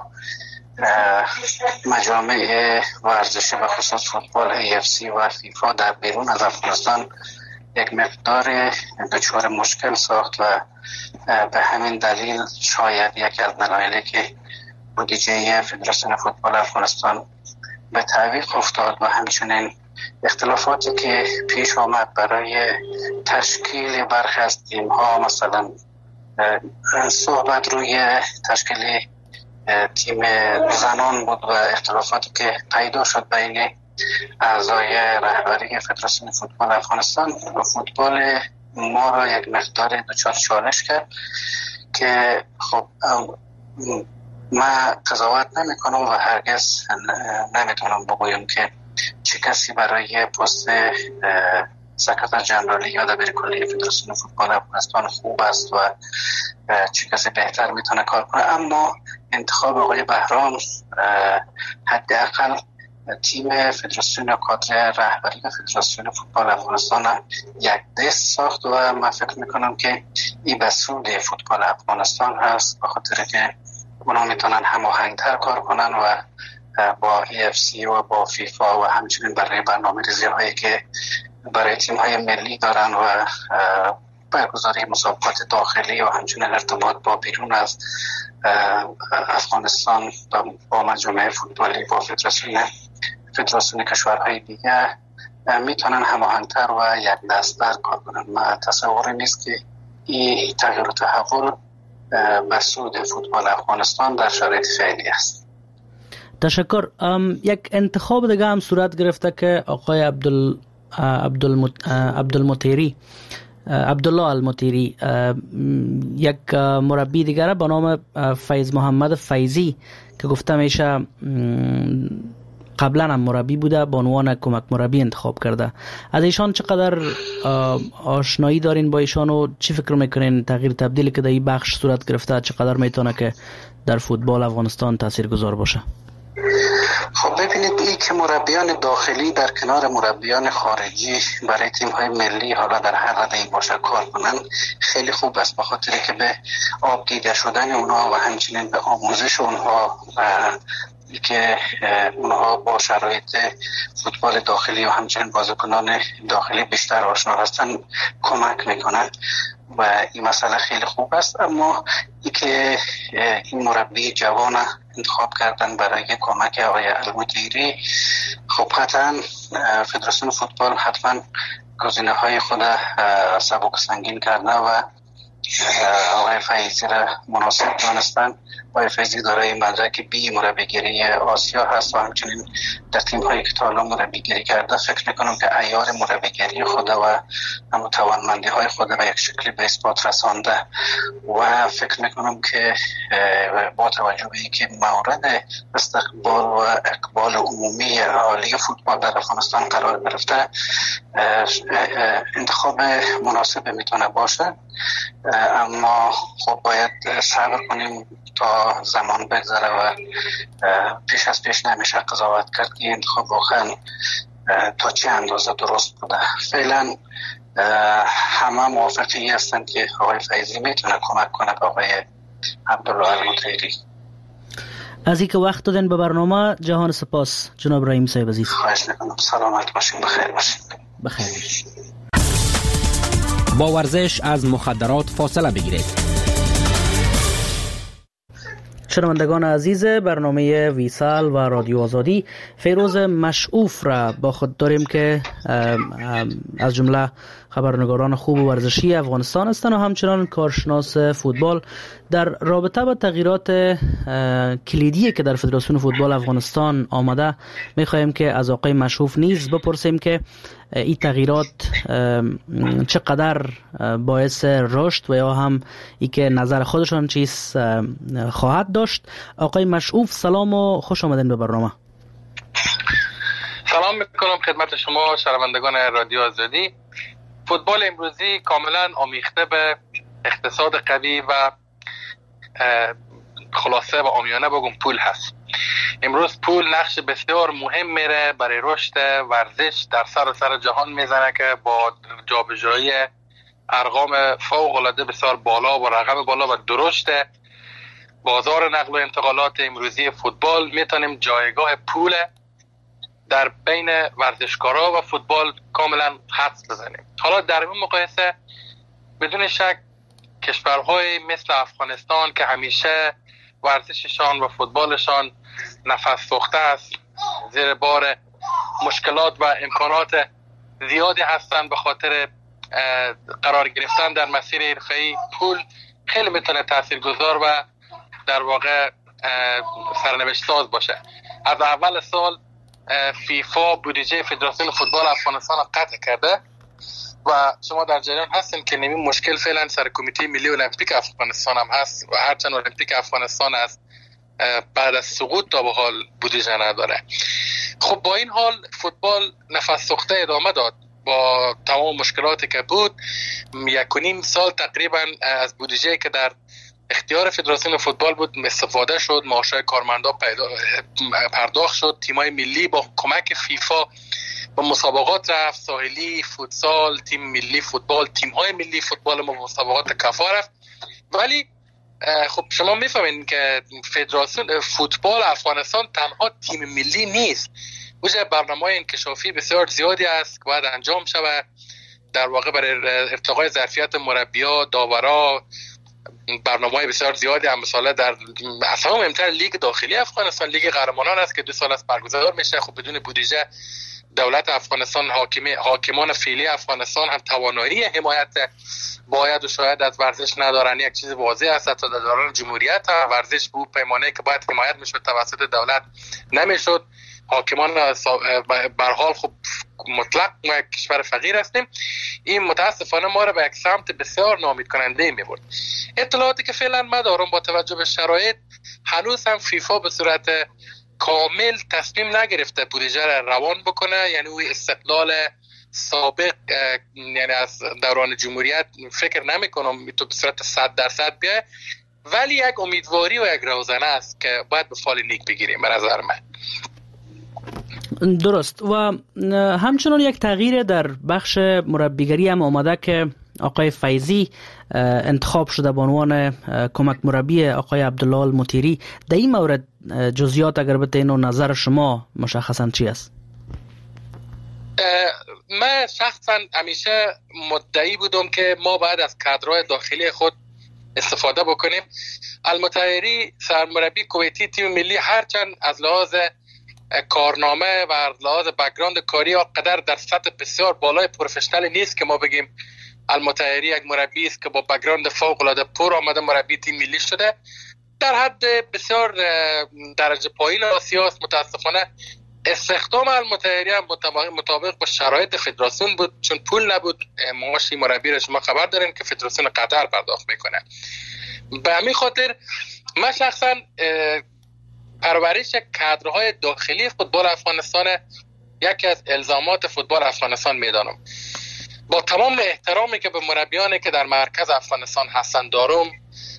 مجامع ورزشی و خصوص فوتبال AFC و فیفا در بیرون از افغانستان یک مقدار دچار مشکل ساخت و به همین دلیل شاید یک از دلایلی که بودجه فدراسیون فوتبال افغانستان به تعویق افتاد و همچنین اختلافاتی که پیش آمد برای تشکیل برخی از تیم ها، مثلا صحبت روی تشکیل تیم زنان بود و اختلافاتی که پیدا شد بین اعضای رهبری فدراسیون فوتبال افغانستان و فوتبال ما را یک مقدار دچار چالش کرد که خب من قضاوت نمی کنم و هرگز نمیتونم بگویم که چه کسی برای پست سکرتر جنرالی یا دبیر کلی فدراسیون فوتبال افغانستان خوب است و چه کسی بهتر میتونه کار کنه، اما انتخاب آقای بهرام حداقل تیم فدراسیون کادر رهبری فدراسیون فوتبال افغانستان یک دست ساخت و من فکر میکنم که این به سود فوتبال افغانستان هست، به خاطر که اونا میتونن هماهنگتر کار کنن و با AFC و با فیفا و همچنین برای برنامه‌ریزی هایی که برای تیم های ملی دارن و برگزاری مسابقات داخلی و همچنین ارتباط با بیرون از افغانستان با مجامع فوتبالی با فدراسیون کشورهای دیگه میتونن هماهنگتر و یک دست‌تر کار کنن. من تصوری نیست که این تغییر و تحول به سود فوتبال افغانستان در شرایط فعلی است. تشکر. یک انتخاب دیگه هم صورت گرفته که آقای عبدالله المطیری یک مربی دیگر به نام فیض محمد فیضی که گفته میشه قبلا هم مربی بوده به عنوان کمک مربی انتخاب کرده. از ایشان چقدر آشنایی دارین با ایشان و چی فکر میکنین تغییر تبدیلی که در این بخش صورت گرفته چقدر میتونه که در فوتبال افغانستان تاثیرگذار باشه؟ خب ببینید، این که مربیان داخلی در کنار مربیان خارجی برای تیم های ملی حالا در هر رده‌ای باشه کار کنن خیلی خوب است، به خاطر که به آب دیده شدن اونها و همچنین به آموزش اونها که اونها با شرایط فوتبال داخلی و همچنین بازیکنان داخلی بیشتر آشنا هستن کمک میکنن و این مسئله خیلی خوب است. اما ای که این مربی جوان انتخاب کردن برای کمک آقای المطیری، خب قطعا فدراسیون فوتبال حتما گزینه های خود سبک سنگین کرده و آقای فیضی را مناسب دانستن. آقای فیضی دارای مدرک بی مربیگری آسیا هست و همچنین در تیم هایی که تا حالا مربیگری کرده فکر میکنم که عیار مربیگری خود و توانمندی های خود و یک شکلی به اثبات رسانده و فکر میکنم که با توجه به اینکه مورد استقبال و اقبال عمومی عالی فوتبال در افغانستان قرار گرفته انتخاب مناسب میتونه باشه. اما خب باید صبر کنیم تا زمان بگذره و پیش از پیش نمیشه قضاوت کرد که انتخاب واقعا تا چه اندازه درست بوده. فعلا همه موافقی هستن که آقای فیضی میتونه کمک کنه به آقای عبدالله المطهری. از اینکه وقت دادن به برنامه جهان سپاس جناب رحیم صاحب عزیز. خواهش میکنم. سلامت باشین، بخیر باشین. بخیر باشین. با ورزش از مخدرات فاصله بگیرید. شنوندگان عزیز برنامه ویسال و رادیو آزادی، فیروز مشعوف را با خود داریم که از جمله خبرنگاران خوب و ورزشی افغانستان هستند و همچنان کارشناس فوتبال. در رابطه با تغییرات کلیدی که در فدراسیون فوتبال افغانستان آمده می‌خواهیم که از آقای مشعوف نیز بپرسیم که این تغییرات چقدر باعث رشد و یا هم ای که نظر خودشان چیز خواهد داشت. آقای مشعوف سلام و خوش آمدین به برنامه. سلام میکنم خدمت شما شنوندگان رادیو آزادی. فوتبال امروزی کاملا آمیخته به اقتصاد قوی و خلاصه و عامیانه بگم پول هست. امروز پول نقش بسیار مهم میره برای رشد ورزش در سر جهان میزنه که با جابجایی ارقام فوق العاده بسیار بالا و رقم بالا و درشت بازار نقل و انتقالات امروزی فوتبال میتونیم جایگاه پول در بین ورزشکارا و فوتبال کاملا حدس بزنیم. حالا در این مقایسه بدون شک کشورهای مثل افغانستان که همیشه ورزششان و فوتبالشان نفس سوخته است، زیر بار مشکلات و امکانات زیادی هستند، به خاطر قرار گرفتن در مسیر حرفه‌ای پول خیلی میتونه تاثیرگذار و در واقع سرنوشت ساز باشه. از اول سال فیفا بودجه فدراسیون فوتبال افغانستان قطع کرده و شما در جریان هستین که نمی مشکل فعلا سر کمیته ملی المپیک افغانستان هم هست و هرچند المپیک افغانستان است بعد از سقوط تا به حال بودجه نداره. خب با این حال فوتبال نفس سوخته ادامه داد با تمام مشکلاتی که بود. 1.5 سال تقریبا از بودجه که در اختیار فدراسیون فوتبال بود استفاده شد، معاشهای کارمندا پرداخت شد، تیمای ملی با کمک فیفا با مسابقات رفت، ساحلی، فوتسال، تیم ملی فوتبال، تیم‌های ملی فوتبال ما مسابقات کفا رفت. ولی خب شما میفهمین که فدراسیون فوتبال افغانستان تنها تیم ملی نیست. وجه برنامه‌های انکشافی بسیار زیادی است که باید انجام شود در واقع برای ارتقای ظرفیت مربی‌ها، داورا. برنامه‌های بسیار زیادی هم مثلا در اصلا مهمتر لیگ داخلی افغانستان لیگ قهرمانان است که 2 سال است برگزار میشه. خب بدون بودجه دولت افغانستان حاکمان فعلی افغانستان هم توانایی حمایت باید و شاید از ورزش ندارن. یک چیز واضح است تا در دوران جمهوریت ورزش بود پیمانه که باید حمایت میشد توسط دولت نمیشد. حاکمان به هر حال خب مطلق ما یک کشور فقیر هستیم. این متاسفانه ما را به یک سمت بسیار ناامید کننده میبرد. اطلاعاتی که فعلا ما دارم با توجه به شرایط هنوز هم فیفا به صورت کامل تصمیم نگرفته بودجه را روان بکنه، یعنی او استقلال سابق یعنی از دوران جمهوریت فکر نمیکنم تو به صورت 100% بیه، ولی یک امیدواری و یک روزنه است که باید به فال نیک بگیریم به نظر من. درست. و همچنان یک تغییر در بخش مربیگری هم آمده که آقای فیضی انتخاب شده به عنوان کمک مربی آقای عبدالله المطهری. در این مورد جزئیات اگر بتین و نظر شما مشخصا چی است؟ من شخصا همیشه مدعی بودم که ما باید از کادرهای داخلی خود استفاده بکنیم. المطهری سرمربی کویتی تیم ملی هرچند از لحاظ کارنامه و از لحاظ بک‌گراند کاری قدر در سطح بسیار بالای پروفشنال نیست که ما بگیم المطهری یک مربی است که با بک‌گراند فوق العاده پر آمده مربی تیم ملی شده. در حد بسیار درجه پایین آسیا است. متاسفانه استخدام المطهری هم مطابق با شرایط فدراسیون بود، چون پول نبود. معاش مربی را شما خبر دارین که فدراسیون قطر پرداخت میکنه. به همین خاطر من شخصا پرورش کادرهای داخلی فوتبال افغانستان یکی از الزامات فوتبال افغانستان میدانم. با تمام احترامی که به مربیانی که در مرکز افغانستان هستند دارم،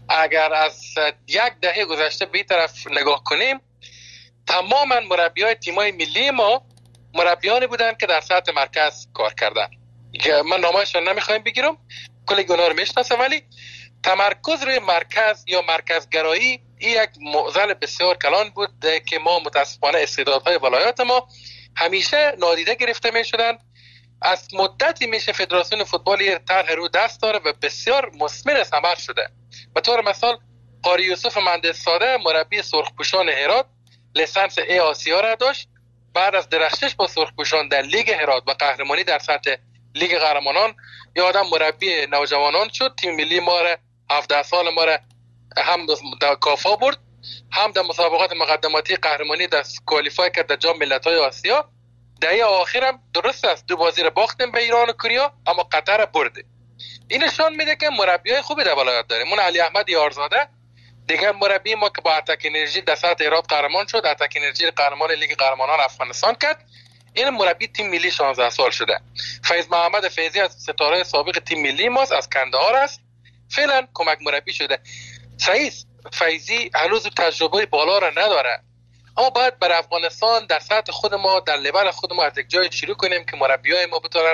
اگر از یک دهه گذشته به طرف نگاه کنیم، تماما مربیای تیمای ملی ما مربیانی بودن که در سطح مرکز کار کردن. من نامه‌شون نمیخوایم بگیرم، کلی گناه رو میشناسم، ولی تمرکز روی مرکز یا مرکزگرایی این یک معضل بسیار کلان بود که ما متاسفانه استعدادهای ولایات ما همیشه نادیده گرفته میشدن. از مدتی میشه فدراسیون فوتبال طرح رو دست داره و بسیار مثمر ثمر شده. به طور مثال قاری یوسف مهندس ساده مربی سرخپوشان هرات لیسانس ای آسیا را داشت. بعد از درخشش با سرخپوشان در لیگ هرات و قهرمانی در سطح لیگ قهرمانان یا آدم مربی نوجوانان شد. تیم ملی ما را 17 سال ما را هم در کافا برد، هم در مسابقات مقدماتی قهرمانی در کوالیفای کرد در جام ملت‌های آسیا. دهه آخرم درست است 2 بازی را باختیم به ایران و کوریا، اما قطر برده. این نشان میده که مربیای خوبی در ولایت داریم. من علی احمد یارزاده دیگه مربی ما که با اتک انرژی در سطح هرات قهرمان شد، اتک انرژی قهرمان لیگ قهرمانان افغانستان کرد. این مربی تیم ملی 16 سال شده. فیض محمد فیضی از ستاره سابق تیم ملی ماست، از کندهار است، فعلا کمک مربی شده. صحیح فیضی هنوز تجربه بالا را نداره، اما باید بر افغانستان در سطح خود ما در لول خود ما از یک جای شروع کنیم که مربیای ما بتونن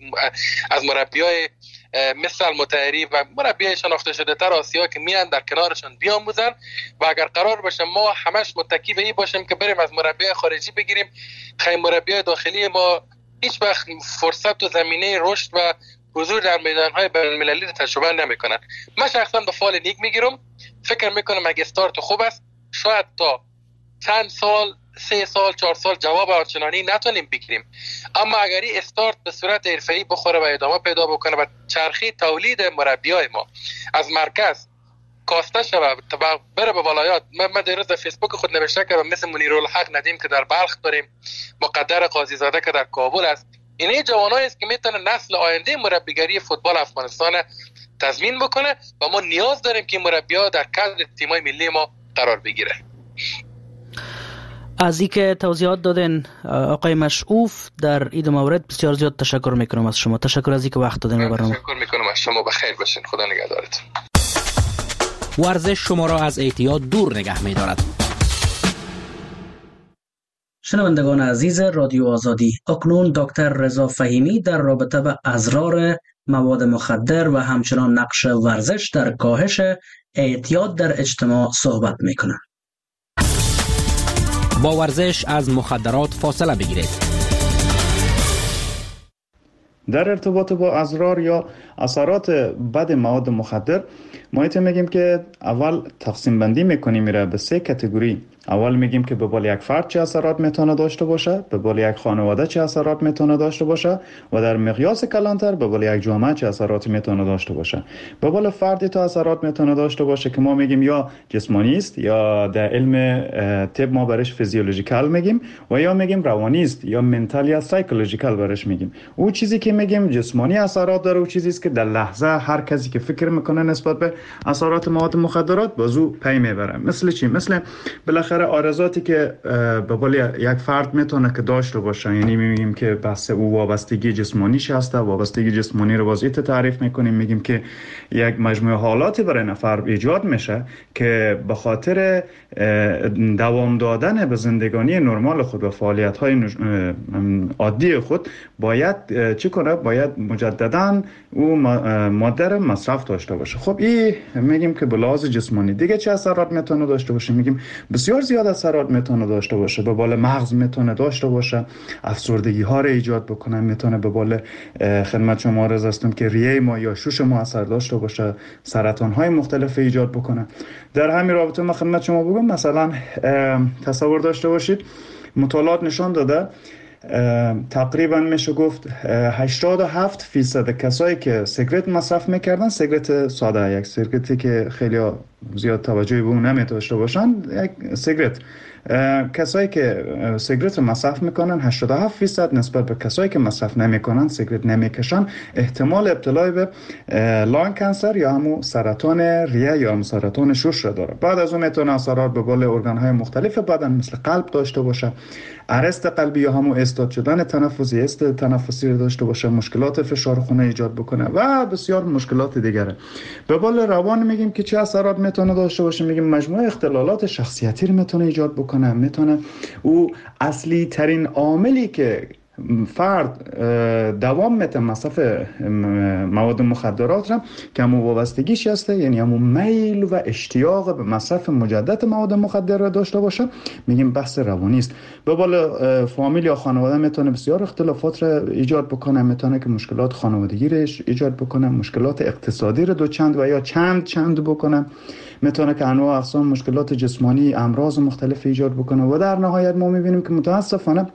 از مربیای مثل المطهری و مربیای شناخته شده تر آسیا که میان در کنارشون بیاموزن. و اگر قرار باشه ما همش متکی به این باشیم که بریم از مربیای خارجی بگیریم، خیلی مربیای داخلی ما هیچ وقت فرصت و زمینه رشد و حضور در میدان‌های بین‌المللی تجربه نمی‌کنن. من شخصا به فال نیک میگیرم، فکر میکنم اگه استارت خوب است شاید تا چند سال 3 سال 4 سال جواب آنچنانی نتونیم بگیریم، اما اگر این استارت به صورت حرفه‌ای بخوره و ادامه پیدا بکنه و چرخی تولید مربیای ما از مرکز کاسته شود و بره به ولایات. من دیروز در فیسبوک خود نوشته کردم مثل منیرالحق ندیم که در بلخ داریم، مقدر قاضی زاده که در کابل است. این جوانایی است که میتونه نسل آینده مربیگری فوتبال افغانستان تضمین بکنه و ما نیاز داریم که مربی‌ها در کادر تیم‌های ملی ما قرار بگیره. از اینکه توضیحات دادن آقای مشعوف در این مورد بسیار زیاد تشکر میکنم از شما. تشکر از اینکه وقت دادن به برنامه. تشکر میکنم از شما. بخیر باشین. خدا نگهدارتون. ورزش شما را از اعتیاد دور نگه می‌دارد. شنوندگان عزیز رادیو آزادی، اکنون دکتر رضا فهیمی در رابطه با اضرار مواد مخدر و همچنان نقش ورزش در کاهش اعتیاد در اجتماع صحبت میکنند. با ورزش از مخدرات فاصله بگیرید. در ارتباط با اضرار یا اثرات بد مواد مخدر ما میگیم که اول تقسیم بندی میکنیم میره به 3 کاتگوری. اول میگیم که به بال یک فرد چه اثرات میتونه داشته باشه، به بال یک خانواده چه اثرات میتونه داشته باشه و در مقیاس کلانتر به بال یک جامعه چه اثرات میتونه داشته باشه. به بال فردی تا اثرات میتونه داشته باشه که ما میگیم یا جسمانی است یا در علم طب ما برش فیزیولوژیکال میگیم و یا میگیم روانی است یا منتال یا سایکولوژیکال برش میگیم. او چیزی که میگیم جسمانی اثرات داره او چیزی است که در لحظه هر کسی که فکر میکنه نسبت به اثرات مواد مخدرات بازو پی میبره. مثل چی؟ مثل بالاخره آرزاتی که به قول یک فرد میتونه که داشته باشه، یعنی میگیم که بحث او وابستگی جسمانیش هسته. وابستگی جسمانی رو واسه تعریف میکنیم، میگیم که یک مجموعه حالاتی برای نفر ایجاد میشه که به خاطر دوام دادن به زندگانی نرمال خود و فعالیت های عادی خود باید چی کنه؟ باید مجددا او ماده رو مصرف داشته باشه. خب این میگیم که به لحاظ جسمانی. دیگه چه اثرات میتونه داشته باشه؟ میگیم بسیار زیاد اثرات میتونه داشته باشه. به بال مغز میتونه داشته باشه، افسردگی ها رو ایجاد بکنه، میتونه به بال خدمت شما عرض هستم که ریه ما یا شوش ما اثر داشته باشه، سرطان های مختلف ایجاد بکنه. در همین رابطه من خدمت شما بگم مثلا تصور داشته باشید مطالعات نشان داده تقریبا میشه گفت 87% کسایی که سیگرت مصرف میکردن، سیگرت ساده، یک سیگرتی که خیلی زیاد توجهی به اون نمیداشته باشن، یک سیگرت کسایی که سیگارت مصرف میکنن 87% نسبت به کسایی که مصرف نمیکنن، سیگارت نمیکشن، احتمال ابتلا به لان کانسر یا همون سرطان ریه یا هم سرطان شش را داره. بعد از اون میتونه اثرات به قول ارگان‌های مختلف بدن مثل قلب داشته باشه، ارست قلبی یا همون استاد شدن تنفسی رو داشته باشه، مشکلات فشار خون ایجاد بکنه و بسیار مشکلات دیگره. به قول روان میگیم که چه اثرات میتونه داشته باشه، میگیم مجموعه اختلالات شخصیتی رو میتونه ایجاد بکنه. میتونه او اصلی ترین عاملی که فرد دوام میته مصرف مواد مخدرات را که همون وابستگیش هسته، یعنی همون میل و اشتیاق به مصرف مجدد مواد مخدر را داشته باشه، میگیم بحث روانی است. به قول فامیل یا خانواده میتونه بسیار اختلافات را ایجاد بکنه، میتونه که مشکلات خانوادگی را ایجاد بکنه، مشکلات اقتصادی را دو چند و یا چند بکنه، میتونه که انواع اقسام مشکلات جسمانی، امراض مختلف ایجاد بکنه و در نهایت ما میبینیم که متاسفانه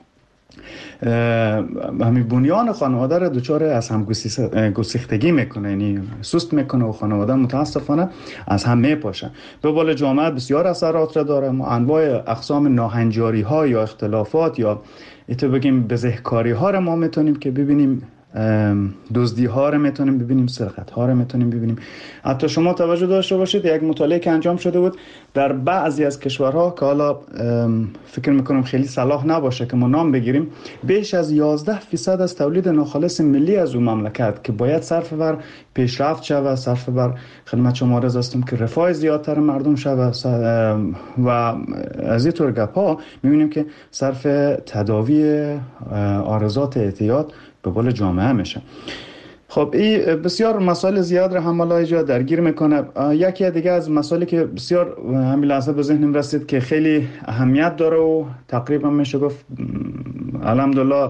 همین بنیان خانواده را دچار از هم گسیختگی میکنه، یعنی سست میکنه و خانواده متاسفانه از هم میپاشه. به قول جامعه بسیار اثرات را داره. ما انواع اقسام ناهنجاری ها یا اختلافات یا بگیم بزهکاری ها را ما میتونیم که ببینیم، دزدی ها رو میتونیم ببینیم، سرقت ها رو میتونیم ببینیم. حتی شما توجه داشته باشید یک مطالعه که انجام شده بود در بعضی از کشورها که حالا فکر میکنم خیلی صلاح نباشه که ما نام بگیریم، بیش از 11% از تولید ناخالص ملی از اون مملکت که باید صرف بر پیشرفت شود، صرف بر خدمت شما عرض هستم که رفاه زیادتر مردم شود و از این طور گپ ها میبینیم که صرف تداوی عارضات اعتیاد به قول جامعه میشه. خب این بسیار مسائل زیاد را هم اینجا درگیر میکنه. یکی دیگه از مسائلی که بسیار همین لحظه به ذهنم رسید که خیلی اهمیت داره و تقریبا میشه گفت الحمدلله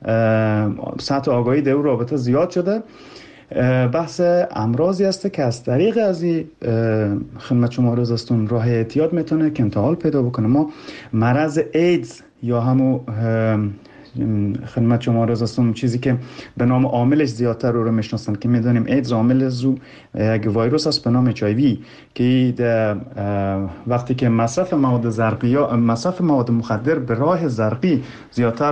سطح آگاهی در رابطه زیاد شده، بحث امراضی است که از طریق از این خدمت شما عرض هستم راه اعتیاد میتونه که انتقال پیدا بکنه. ما مرض ایدز یا همون خدمت شما عرض هستم چیزی که به نام عاملش زیادتر رو میشناسن که میدونیم ایدز عامل زو یک ویروس است به نام HIV که وقتی که مصرف مواد زرقی یا مصرف مواد مخدر به راه زرقی زیادتر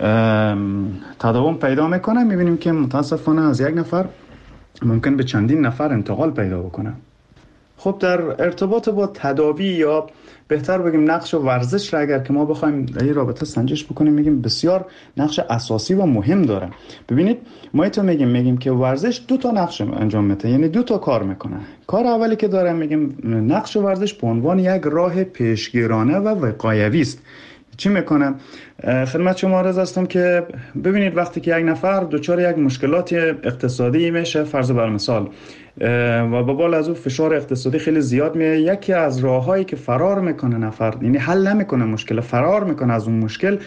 تداوم پیدا میکنه، میبینیم که متاسفانه از یک نفر ممکن به چندین نفر انتقال پیدا بکنه. خب در ارتباط با تداوی یا بهتر بگیم نقش ورزش را اگر که ما بخوایم در این رابطه سنجش بکنیم، میگیم بسیار نقش اساسی و مهم داره. ببینید ما ایتو میگیم که ورزش دو تا نقش انجام میده، یعنی دو تا کار میکنه. کار اولی که داره میگیم نقش ورزش به عنوان یک راه پیشگیرانه و وقایوی است. چی میکنه؟ خدمت شما عرض هستم که ببینید وقتی که یک نفر دچار یک مشکلات اقتصادی میشه، فرض بر مثال، و به بالا از اون فشار اقتصادی خیلی زیاد میاد، یکی از راههایی که فرار میکنه نفر، یعنی حل نمیکنه مشکل، فرار میکنه از اون مشکل،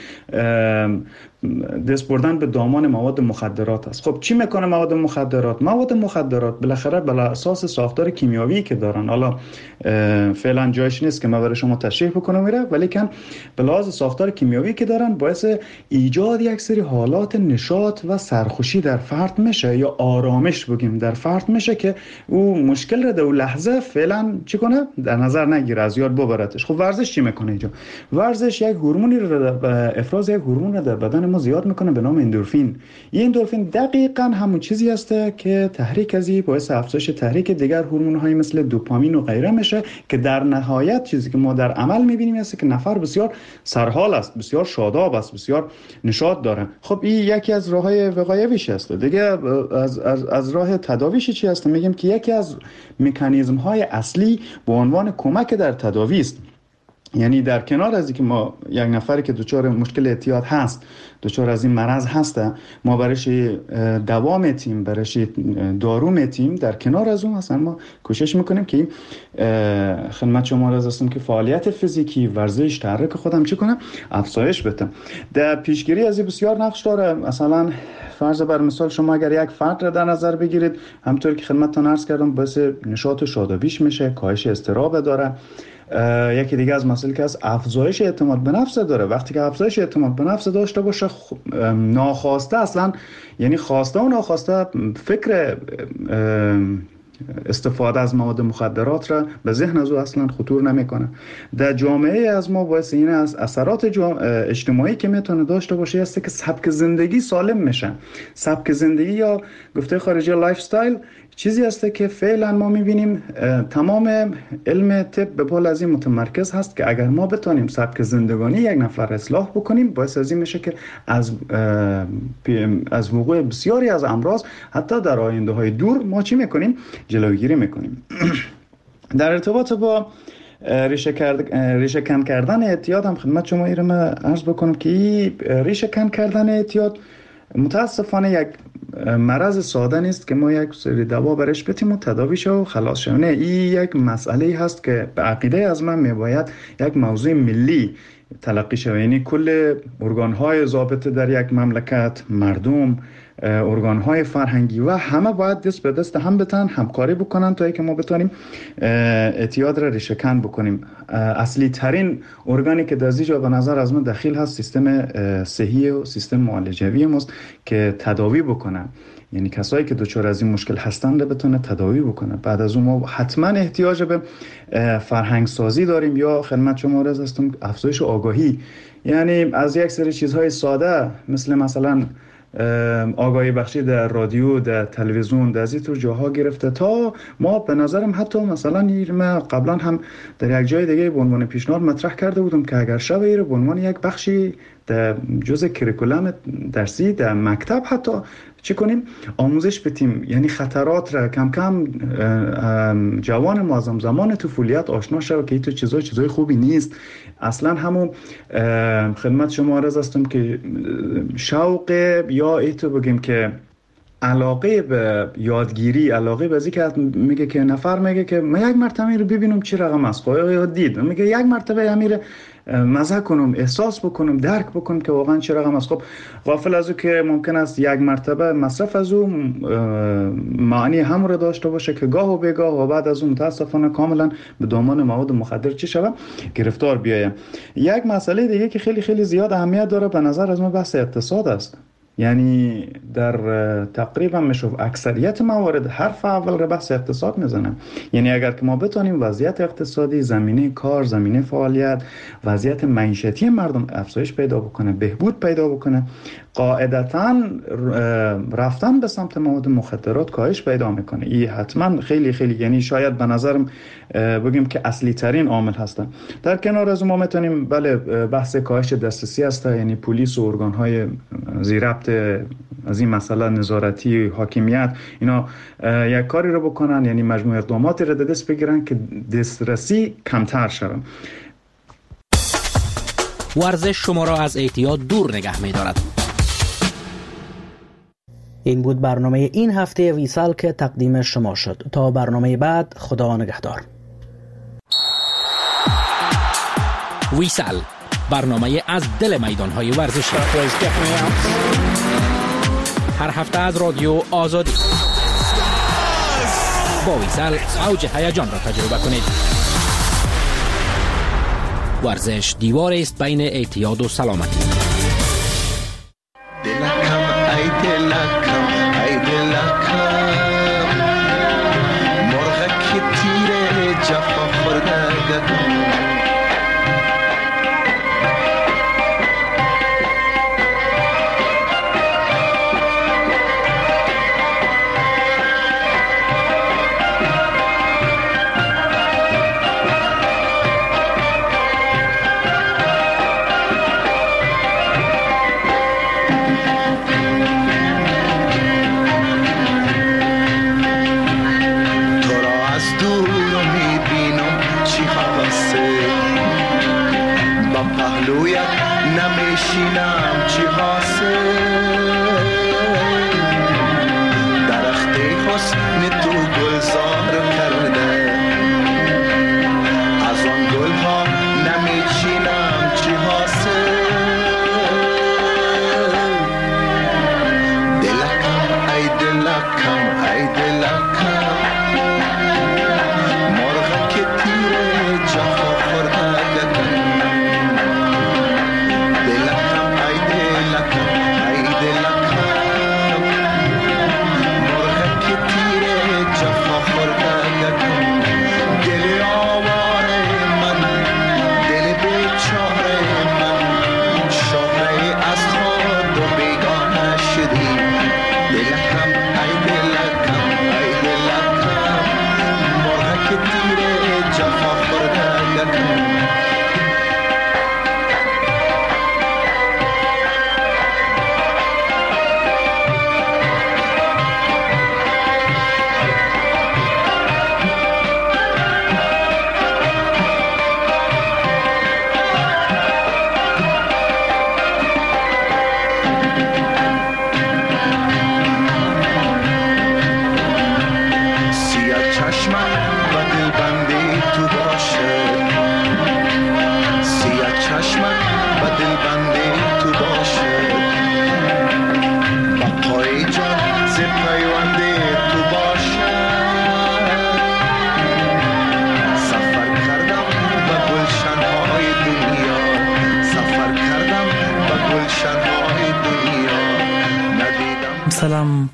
دست بردن به دامان مواد مخدرات است. خب چی میکنه مواد مخدرات؟ مواد مخدرات بالاخره بر اساس ساختار کیمیاوی که دارن، حالا فعلا جایش نیست که من برای شما تشریح بکنم میره، ولی کن به لحاظ ساختار کیمیاوی که دارن باعث ایجاد یک سری حالات نشاط و سرخوشی در فرد میشه یا آرامش بگیم در فرد میشه که او مشکل رو در اون لحظه فعلا چی کنه؟ در نظر نگیره، از یاد ببرتش. خب ورزش چی میکنه اینجا؟ ورزش یک هورمونی رو افراز یک هورمون رو در بدن ما زیاد میکنه به نام اندورفین. این اندورفین دقیقاً همون چیزی است که تحریک ازی باعث افزایش تحریک دیگر هورمون‌های مثل دوپامین و غیره میشه که در نهایت چیزی که ما در عمل میبینیم است که نفر بسیار سرحال است، بسیار شاداب است، بسیار نشاط داره. خب این یکی از راههای وقایویش است. دیگه از راه تداویش چی است؟ میگیم که یکی از مکانیزم‌های اصلی به عنوان کمک در تداوی است. یعنی در کنار از اینکه ما یک نفری که دچار مشکل اعتیاد هست، دچار از این مرض هسته، ما برایش دوا میتیم، برایش دارو میتیم، در کنار از اون اصلا ما کوشش میکنیم که خدمت شما عرض هستم که فعالیت فیزیکی، ورزش، تحرک خودم چی کنم؟ افزایش بدم. در پیشگیری از این بسیار نقش داره. مثلا فرض بر مثال شما اگر یک فرد را در نظر بگیرید، همونطور که خدمتتون عرض کردم باعث نشاط و شادابیش میشه، کاهش اضطراب داره. یکی دیگه از مسائل که از افزایش اعتماد به نفس داره. وقتی که افزایش اعتماد به نفس داشته باشه، ناخواسته اصلا، یعنی خواسته و ناخواسته فکر استفاده از مواد مخدرات را به ذهن از او اصلا خطور نمیکنه. در جامعه از ما باعث این از اثرات اجتماعی که میتونه داشته باشه است که سبک زندگی سالم میشه. سبک زندگی یا گفته خارجی لایف استایل چیزی است که فعلا ما میبینیم تمام علم طب به پال از این متمرکز هست که اگر ما بتونیم سبک زندگانی یک نفر اصلاح بکنیم باعث از این میشه که از وقوع بسیاری از امراض حتی در آینده های دور ما چی میکنیم؟ جلوگیری میکنیم. در ارتباط با ریشه کن کردن اعتیاد هم خدمت شما ایرم عرض بکنم که ریشه کن کردن اعتیاد متاسفانه یک مرض ساده نیست که ما یک سری دوا برش بتیم و تداوی شو و خلاص شو. نه، این یک مسئله هست که به عقیده از من میباید یک موضوع ملی تلقی شود. یعنی کل ارگان‌های ضابطه در یک مملکت، مردم، ارگان‌های فرهنگی و همه باید دست به دست هم بتن، همکاری بکنن تا اینکه ما بتونیم اعتیاد را ریشه کن بکنیم. اصلی ترین ارگانی که در اینجا به نظر از من دخیل هست سیستم صحی و سیستم معالجوی ماست که تداوی بکنه. یعنی کسایی که دچار از این مشکل هستند بتونه تداوی بکنه. بعد از اون ما حتما احتیاج به فرهنگ سازی داریم یا خدمت شما عرض هستم افزایش آگاهی. یعنی از یک سری چیزهای ساده مثلا آگاهی بخشی در رادیو، در تلویزیون، در این طور جاها گرفته تا ما به نظرم حتی مثلا ما قبلا هم در یک جای دیگه به عنوان پیشنهاد مطرح کرده بودم که اگر شب ایره به عنوان یک بخشی در جزء کریکولم درسی در مکتب حتی چی کنیم؟ آموزش بدیم. یعنی خطرات را کم کم جوان معظم زمان طفولیت آشنا شود که این چیزای خوبی نیست. اصلا همون خدمت شما عرض هستم که شوق یا ایتو بگیم که علاقه به یادگیری، علاقه به ذکر میگه که نفر میگه که من یک مرتبه رو ببینم چی رقم است، یا دید میگه یک مرتبه امیر مزه کنم، احساس بکنم، درک بکنم که واقعا چه رقم است. خب غافل از او که ممکن است یک مرتبه مصرف از او معنی هم رو داشته باشه که گاه و بیگاه و بعد از اون متاسفانه کاملا به دامان مواد مخدر چی شود گرفتار بیایم. یک مسئله دیگه که خیلی خیلی زیاد اهمیت داره به نظر از من بحث اقتصاد است. یعنی در تقریبا میشه اکثریت موارد حرف اول رو بحث اقتصاد میزنن. یعنی اگر که ما بتونیم وضعیت اقتصادی، زمینه کار، زمینه فعالیت، وضعیت معیشتی مردم افزایش پیدا بکنه، بهبود پیدا بکنه، قاعدتاً رفتن به سمت مواد مخدرات کاهش پیدا میکنه. این حتما خیلی خیلی یعنی شاید به نظرم بگیم که اصلی ترین عامل هستن. در کنار از ما میتونیم بله بحث کاهش دسترسی است، یعنی پلیس و ارگان‌های زیربط از این مسئله نظارتی حاکمیت اینا یک کاری رو بکنن، یعنی مجموعه اقداماتی رو دست بگیرن که دسترسی کمتر شود. ورزش شما را از اعتیاد دور نگه می‌دارد. این بود برنامه این هفته ویسال که تقدیم شما شد. تا برنامه بعد خدا نگهدار. ویسال، برنامه از دل میدان‌های ورزشی. هر هفته از رادیو آزادی. با ویسال اوج هیجان را تجربه کنید. ورزش دیوار است بین اعتیاد و سلامتی. دلکم ای دلکم ای دلکم، مرغ که تیر جفا خورده گدم.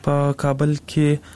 په کابل کې